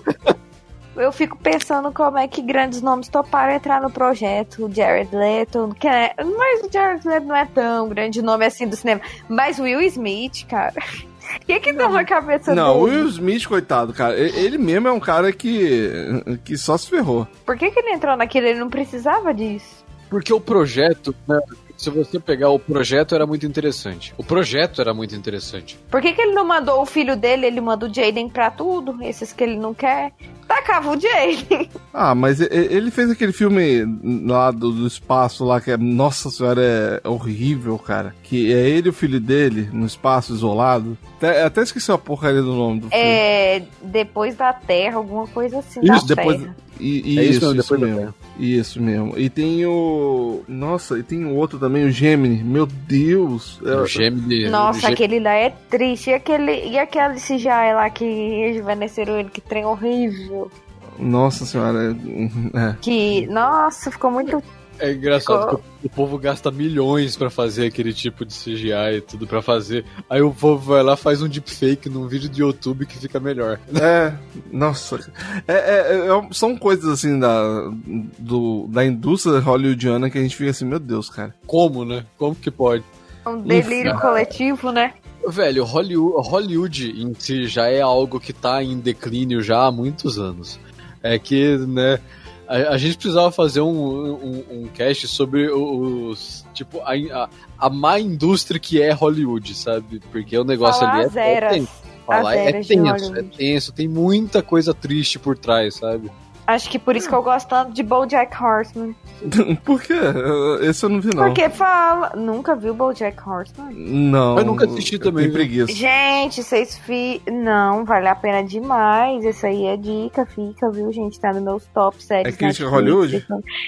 Eu fico pensando como é que grandes nomes toparam entrar no projeto. O Jared Leto, que é, mas o Jared Leto não é tão grande nome assim do cinema. Mas o Will Smith, cara... O que que tá na cabeça Não, o dele? Will Smith, coitado, cara, ele mesmo é um cara que, que só se ferrou. Por que que ele entrou naquilo? Ele não precisava disso. Porque o projeto, né, se você pegar o projeto, era muito interessante. O projeto era muito interessante. Por que que ele não mandou o filho dele? Ele manda o Jaden pra tudo, esses que ele não quer. Tacava o Jaden. Ah, mas ele fez aquele filme lá do, do espaço lá que é, nossa senhora, é horrível, cara. Que é ele e o filho dele no espaço isolado. Até, até esqueci a porcaria do nome do filme. É, depois da Terra, alguma coisa assim. Isso, da depois... Terra. E, e É isso isso, mesmo, isso depois da mesmo. Terra. Isso mesmo. E tem o... Nossa, e tem o outro também, o Gemini. Meu Deus. É... O Gemini... Nossa, o Gem- aquele lá é triste. E aquele, e aquele C G I lá que rejuvenesceram ele, que trem horrível. Nossa senhora. É. Que, nossa, ficou muito... É engraçado Ficou- que o povo gasta milhões pra fazer aquele tipo de C G I e tudo pra fazer. Aí o povo vai lá, faz um deepfake num vídeo de YouTube que fica melhor. É, nossa. É, é, é- são coisas assim da, do, da indústria hollywoodiana que a gente fica assim, meu Deus, cara. Como, né? Como que pode? um delírio coletivo, né? Velho, Hollywood, Hollywood em si já é algo que tá em declínio já há muitos anos. É que, né, a, a gente precisava fazer um, um, um cast sobre os, tipo, a, a, a má indústria que é Hollywood, sabe? Porque o negócio Falar ali as é, é eras. tenso. Falar As é eras de tenso, é Hollywood. tenso, tem muita coisa triste por trás, sabe? Acho que por isso que eu gosto tanto de BoJack Horseman. Por quê? Esse eu não vi, não. Porque fala... Nunca viu BoJack Horseman? Não. Eu nunca assisti também, Tenho viu? preguiça. Gente, vocês fi... Não, vale a pena demais. Isso aí é dica, fica, viu, gente? Tá nos meus top séries. É crítica Netflix. Hollywood?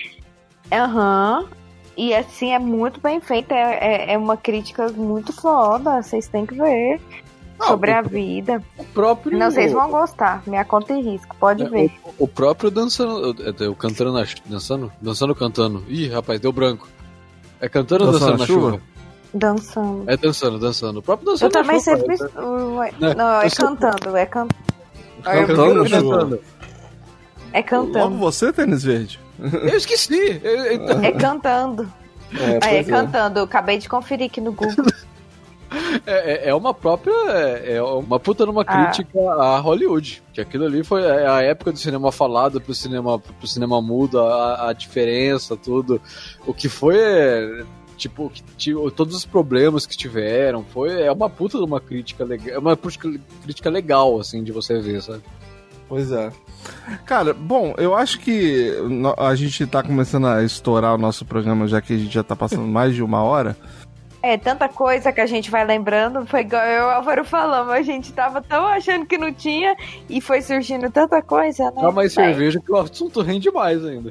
Aham. E assim, é muito bem feita. É, é, é uma crítica muito foda. Vocês têm que ver. Ah, sobre o- a vida. O próprio... Não, vocês vão gostar. Minha conta e risco. Pode É, ver. O, o próprio dançando. é, é, O cantando na chu- dançando? Dançando cantando. Ih, rapaz, deu branco. É cantando ou Dançando dançando, na na chuva? chuva? Dançando. É dançando, dançando. O próprio Eu dançando na também chuva. sempre. é- mis- É, Não, é eu sempre- cantando. É, can... Cantando na chuva. cantando. é Logo cantando. você, Tênis Verde. Eu esqueci. Eu- eu- É cantando. É, Ah, é pois é. cantando. Eu acabei de conferir aqui no Google. É, é- é uma própria. É é uma puta numa Ah. crítica a Hollywood. Que aquilo ali foi a época do cinema falado pro cinema, pro cinema mudo, a, a diferença, tudo. O que foi. é, Tipo, que ti- todos os problemas que tiveram. Foi, é uma puta de uma crítica legal. É uma crítica, crítica legal, assim, de você ver, sabe? Pois é. Cara, bom, eu acho que no- a gente tá começando a estourar o nosso programa, já que a gente já tá passando mais de uma hora. É, tanta coisa que a gente vai lembrando. Foi igual eu e o Álvaro falamos. A gente tava tão achando que não tinha. E foi surgindo tanta coisa, né? Dá mais Vai. cerveja que o assunto rende mais ainda.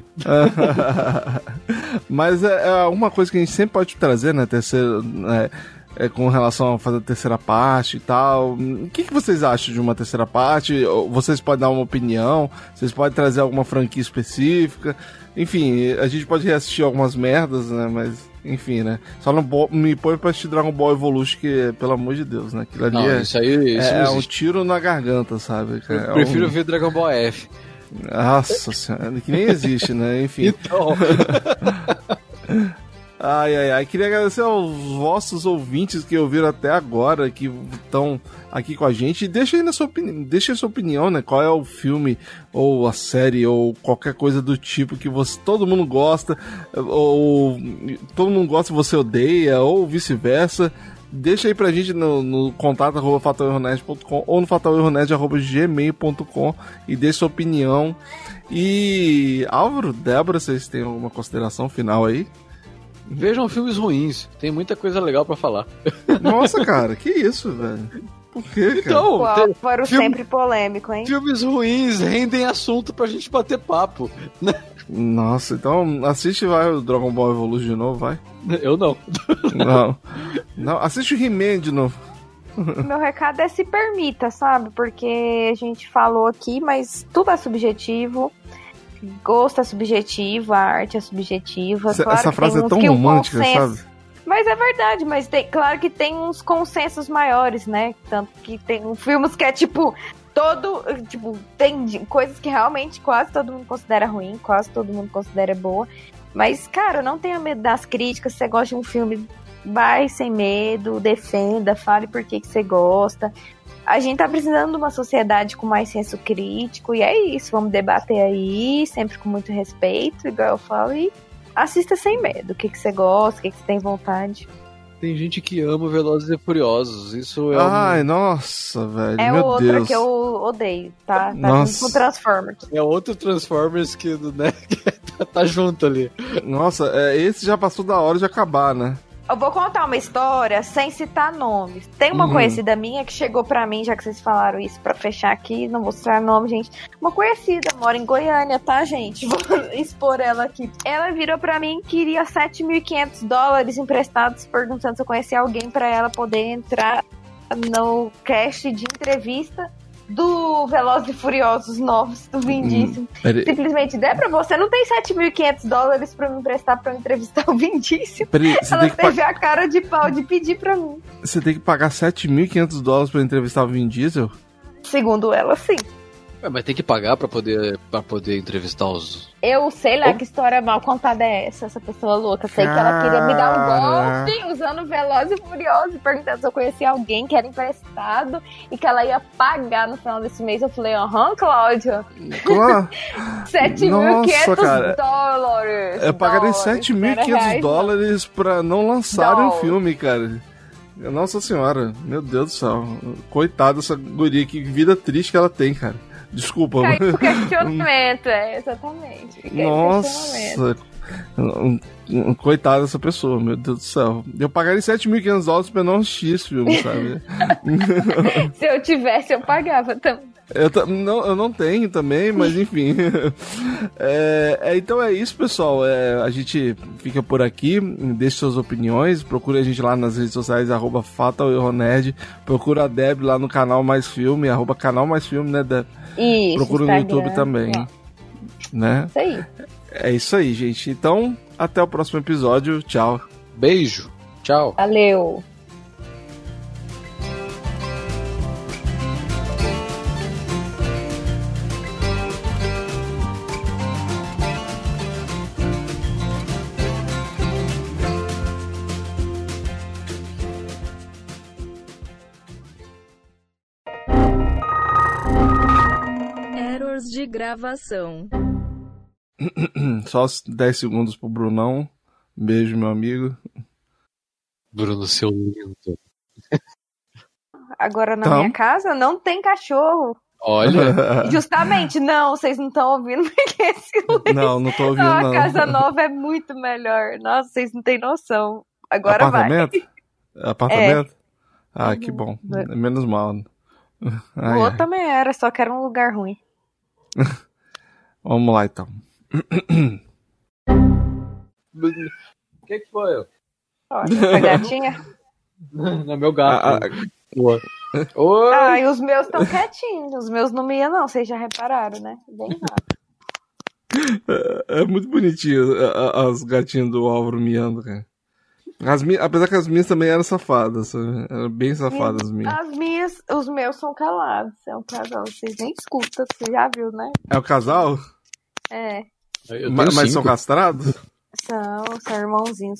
Mas é, é uma coisa que a gente sempre pode trazer, né? Terceira, é, é, com relação a fazer a terceira parte e tal. O que, que vocês acham de uma terceira parte? Ou vocês podem dar uma opinião, vocês podem trazer alguma franquia específica. Enfim, a gente pode reassistir algumas merdas, né? Mas, enfim, né? Só não bo- me põe pra assistir Dragon Ball Evolution, que, pelo amor de Deus, né? Aquilo ali Não, é, isso aí. Isso é, não é um existe. tiro na garganta, sabe? Eu É prefiro um... ver Dragon Ball F. Nossa senhora, que nem existe, né? Enfim. Então. Ai, ai, ai. Queria agradecer aos vossos ouvintes que ouviram até agora, que estão aqui com a gente. E deixa aí na sua opinião, deixa a sua opinião, né? Qual é o filme, ou a série, ou qualquer coisa do tipo que você, todo mundo gosta, ou todo mundo gosta e você odeia, ou vice-versa. Deixa aí pra gente no, no contato arroba fatal erro nerd ponto com ou no fatal erro nerd arroba gmail ponto com e dê sua opinião. E Álvaro, Débora, vocês têm alguma consideração final aí? Vejam filmes ruins, tem muita coisa legal pra falar. Nossa, cara, que isso, velho? Por quê, cara? Então, O Álvaro filme- sempre polêmico, hein? filmes ruins rendem assunto pra gente bater papo. Nossa, então assiste vai o Dragon Ball Evolution de novo, vai. Eu não. Não, não, assiste o He-Man de novo. Meu recado é se permita, sabe? Porque a gente falou aqui, mas tudo é subjetivo. Gosto é subjetivo, a arte é subjetiva. Essa, Claro essa que frase tem é uns tão que o romântica, consenso- sabe? Mas é verdade, mas tem, claro que tem uns consensos maiores, né? Tanto que tem um filmes que é tipo, todo. Tipo, tem de- coisas que realmente quase todo mundo considera ruim, quase todo mundo considera boa. Mas, cara, não tenha medo das críticas. Se você gosta de um filme, vai sem medo, defenda, fale por que que você gosta. A gente tá precisando de uma sociedade com mais senso crítico, e é isso, vamos debater aí, sempre com muito respeito, igual eu falo, e assista sem medo, o que que você gosta, o que que você tem vontade. Tem gente que ama Velozes e Furiosos, isso é Ai, um... nossa, velho, É meu outra Deus. que eu odeio, tá? Tá Nossa. junto com Transformers. é outro Transformers que, né, que tá, tá junto ali. Nossa, é, esse já passou da hora de acabar, né? Eu vou contar uma história sem citar nomes. Tem uma Uhum. conhecida minha que chegou pra mim, já que vocês falaram isso, pra fechar aqui, não vou citar nome, gente. Uma conhecida, mora em Goiânia, tá, gente? Vou expor ela aqui. Ela virou pra mim e queria sete mil e quinhentos dólares emprestados, perguntando se eu conhecia alguém pra ela poder entrar no cast de entrevista do Velozes e Furiosos novos, do Vin Diesel. Peraí, Simplesmente, Débora, você não tem sete mil e quinhentos dólares pra me emprestar pra eu entrevistar o Vin Diesel? peraí, você, Ela tem que teve pa- a cara de pau de pedir pra mim. você tem que pagar sete mil e quinhentos dólares pra entrevistar o Vin Diesel? Segundo ela, sim. É, mas tem que pagar pra poder, pra poder entrevistar os... Eu sei lá Oh. que história mal contada é essa, essa pessoa louca. Sei que ela queria me dar um Cara. golpe usando Veloz e Furioso, perguntando se eu conhecia alguém que era emprestado e que ela ia pagar no final desse mês. Eu falei, aham, Cláudia, Claro. sete mil e Nossa, quinhentos cara. dólares. Eu pagaria Dólares, sete mil e não era quinhentos reais, não. dólares pra não lançarem o Dólar. filme, cara. Nossa senhora, meu Deus do céu. Coitada dessa guria, que vida triste que ela tem, cara. Desculpa. Fica aí o questionamento, é, exatamente. Fica aí o questionamento. Nossa. Um- um- Coitada dessa pessoa, meu Deus do céu. Eu pagaria sete mil e quinhentos dólares pra não assistir esse filme, sabe? Se eu tivesse, eu pagava também. Eu, ta- não, eu não tenho também, mas enfim. É, é, então é isso, pessoal. É, a gente fica por aqui. Deixe suas opiniões. Procure a gente lá nas redes sociais, arroba Fatal Erro Nerd. Procura a Deb lá no canal Mais Filme, arroba canal Mais Filme, né, Deb? Isso, Procura no Instagram, YouTube também. ó. Né? Isso aí. É isso aí, gente. Então, até o próximo episódio. Tchau. Beijo, tchau. Valeu. Errors de gravação. Só os dez segundos pro Brunão. Beijo, meu amigo. Bruno, seu lindo. Agora na Então. minha casa não tem cachorro. Olha, Justamente, não, vocês não estão ouvindo porque esse Não, não tô ouvindo, Não, não. a casa nova é muito melhor. Nossa, vocês não têm noção. Agora Apartamento? Apartamento? Ah, que Uhum. bom. Menos mal. vai. Ai, O outro ai. também era, só que era um lugar ruim. Vamos lá, então. o que que foi? Olha, essa gatinha. Não, meu gato. Ah, Boa. Oi. Ah, e os meus estão quietinhos. Os meus não miam, não. Vocês já repararam, né? Bem rápido. É muito bonitinho a- a- as gatinhas do Álvaro miando, cara. As mi... Apesar que as minhas também eram safadas, sabe? Eram bem safadas as minhas. As minhas, os meus são calados. É um casal. Vocês nem escutam, você já viu, né? É o casal? É. Eu Ma- tenho Mas cinco. são castrados? São, são irmãozinhos castrados.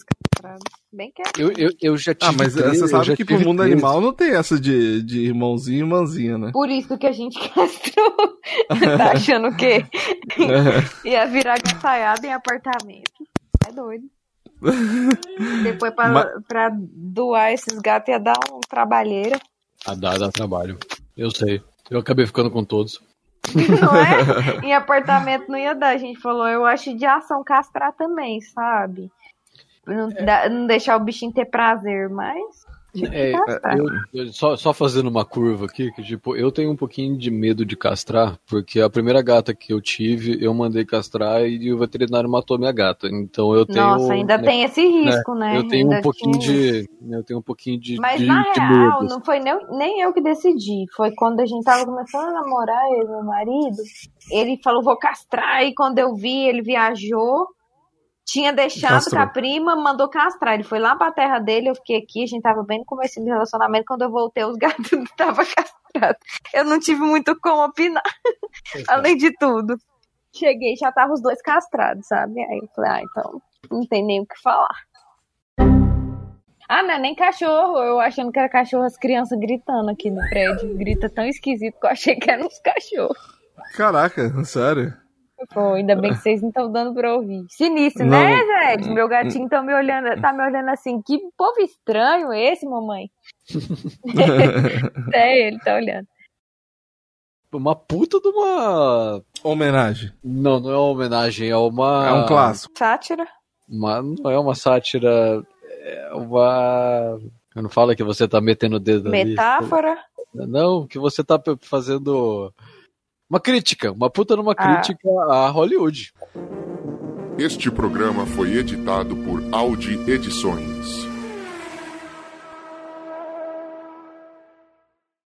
castrados. Bem quieto. Eu, eu, eu já tive Ah, mas três, você sabe que pro mundo três. animal não tem essa de, de irmãozinho e irmãzinha, né? Por isso que a gente castrou. Tá achando o quê? Ia virar gataiada em apartamento. É doido. Depois pra, Mas... pra doar esses gatos ia dar um trabalheira. Ah, dá, dá trabalho. Eu sei. Eu acabei ficando com todos. Não é? Em apartamento não ia dar. A gente falou, eu acho de ação castrar também, sabe? Não, é. dá, não deixar o bichinho ter prazer, mas... É, eu, eu, só, só fazendo uma curva aqui, que tipo, eu tenho um pouquinho de medo de castrar, porque a primeira gata que eu tive, eu mandei castrar e o veterinário matou minha gata. Então eu tenho. Nossa, ainda né, tem esse risco, né? né? Eu tenho ainda um pouquinho tinha... de. Eu tenho um pouquinho de. Mas de, na de real, medo. não foi nem, nem eu que decidi. Foi quando a gente tava começando a namorar, eu e meu marido. Ele falou, vou castrar, e quando eu vi, ele viajou. Tinha deixado Castrou. com a prima, mandou castrar. Ele foi lá pra terra dele, eu fiquei aqui, a gente tava bem no começo do relacionamento. Quando eu voltei, os gatos estavam castrados. Eu não tive muito como opinar, além de tudo. Cheguei, já tava os dois castrados, sabe? Aí eu falei, ah, então não tem nem o que falar. Ah, não é nem cachorro. Eu achando que era cachorro, as crianças gritando aqui no prédio. Grita tão esquisito que eu achei que eram uns cachorros. Caraca, sério? Pô, ainda bem que vocês não estão dando pra ouvir. Sinistro, não. né, Zed? Meu gatinho tá me olhando, tá me olhando assim, que povo estranho esse, mamãe. É, ele tá olhando. Uma puta de uma... Homenagem. Não, não é uma homenagem, é uma... É um clássico. Sátira? Uma... Não é uma sátira, é uma... Eu não falo que você tá metendo o dedo ali. Metáfora? Não, que você tá fazendo... Uma crítica, uma puta numa crítica ah. a Hollywood. Este programa foi editado por Audi Edições.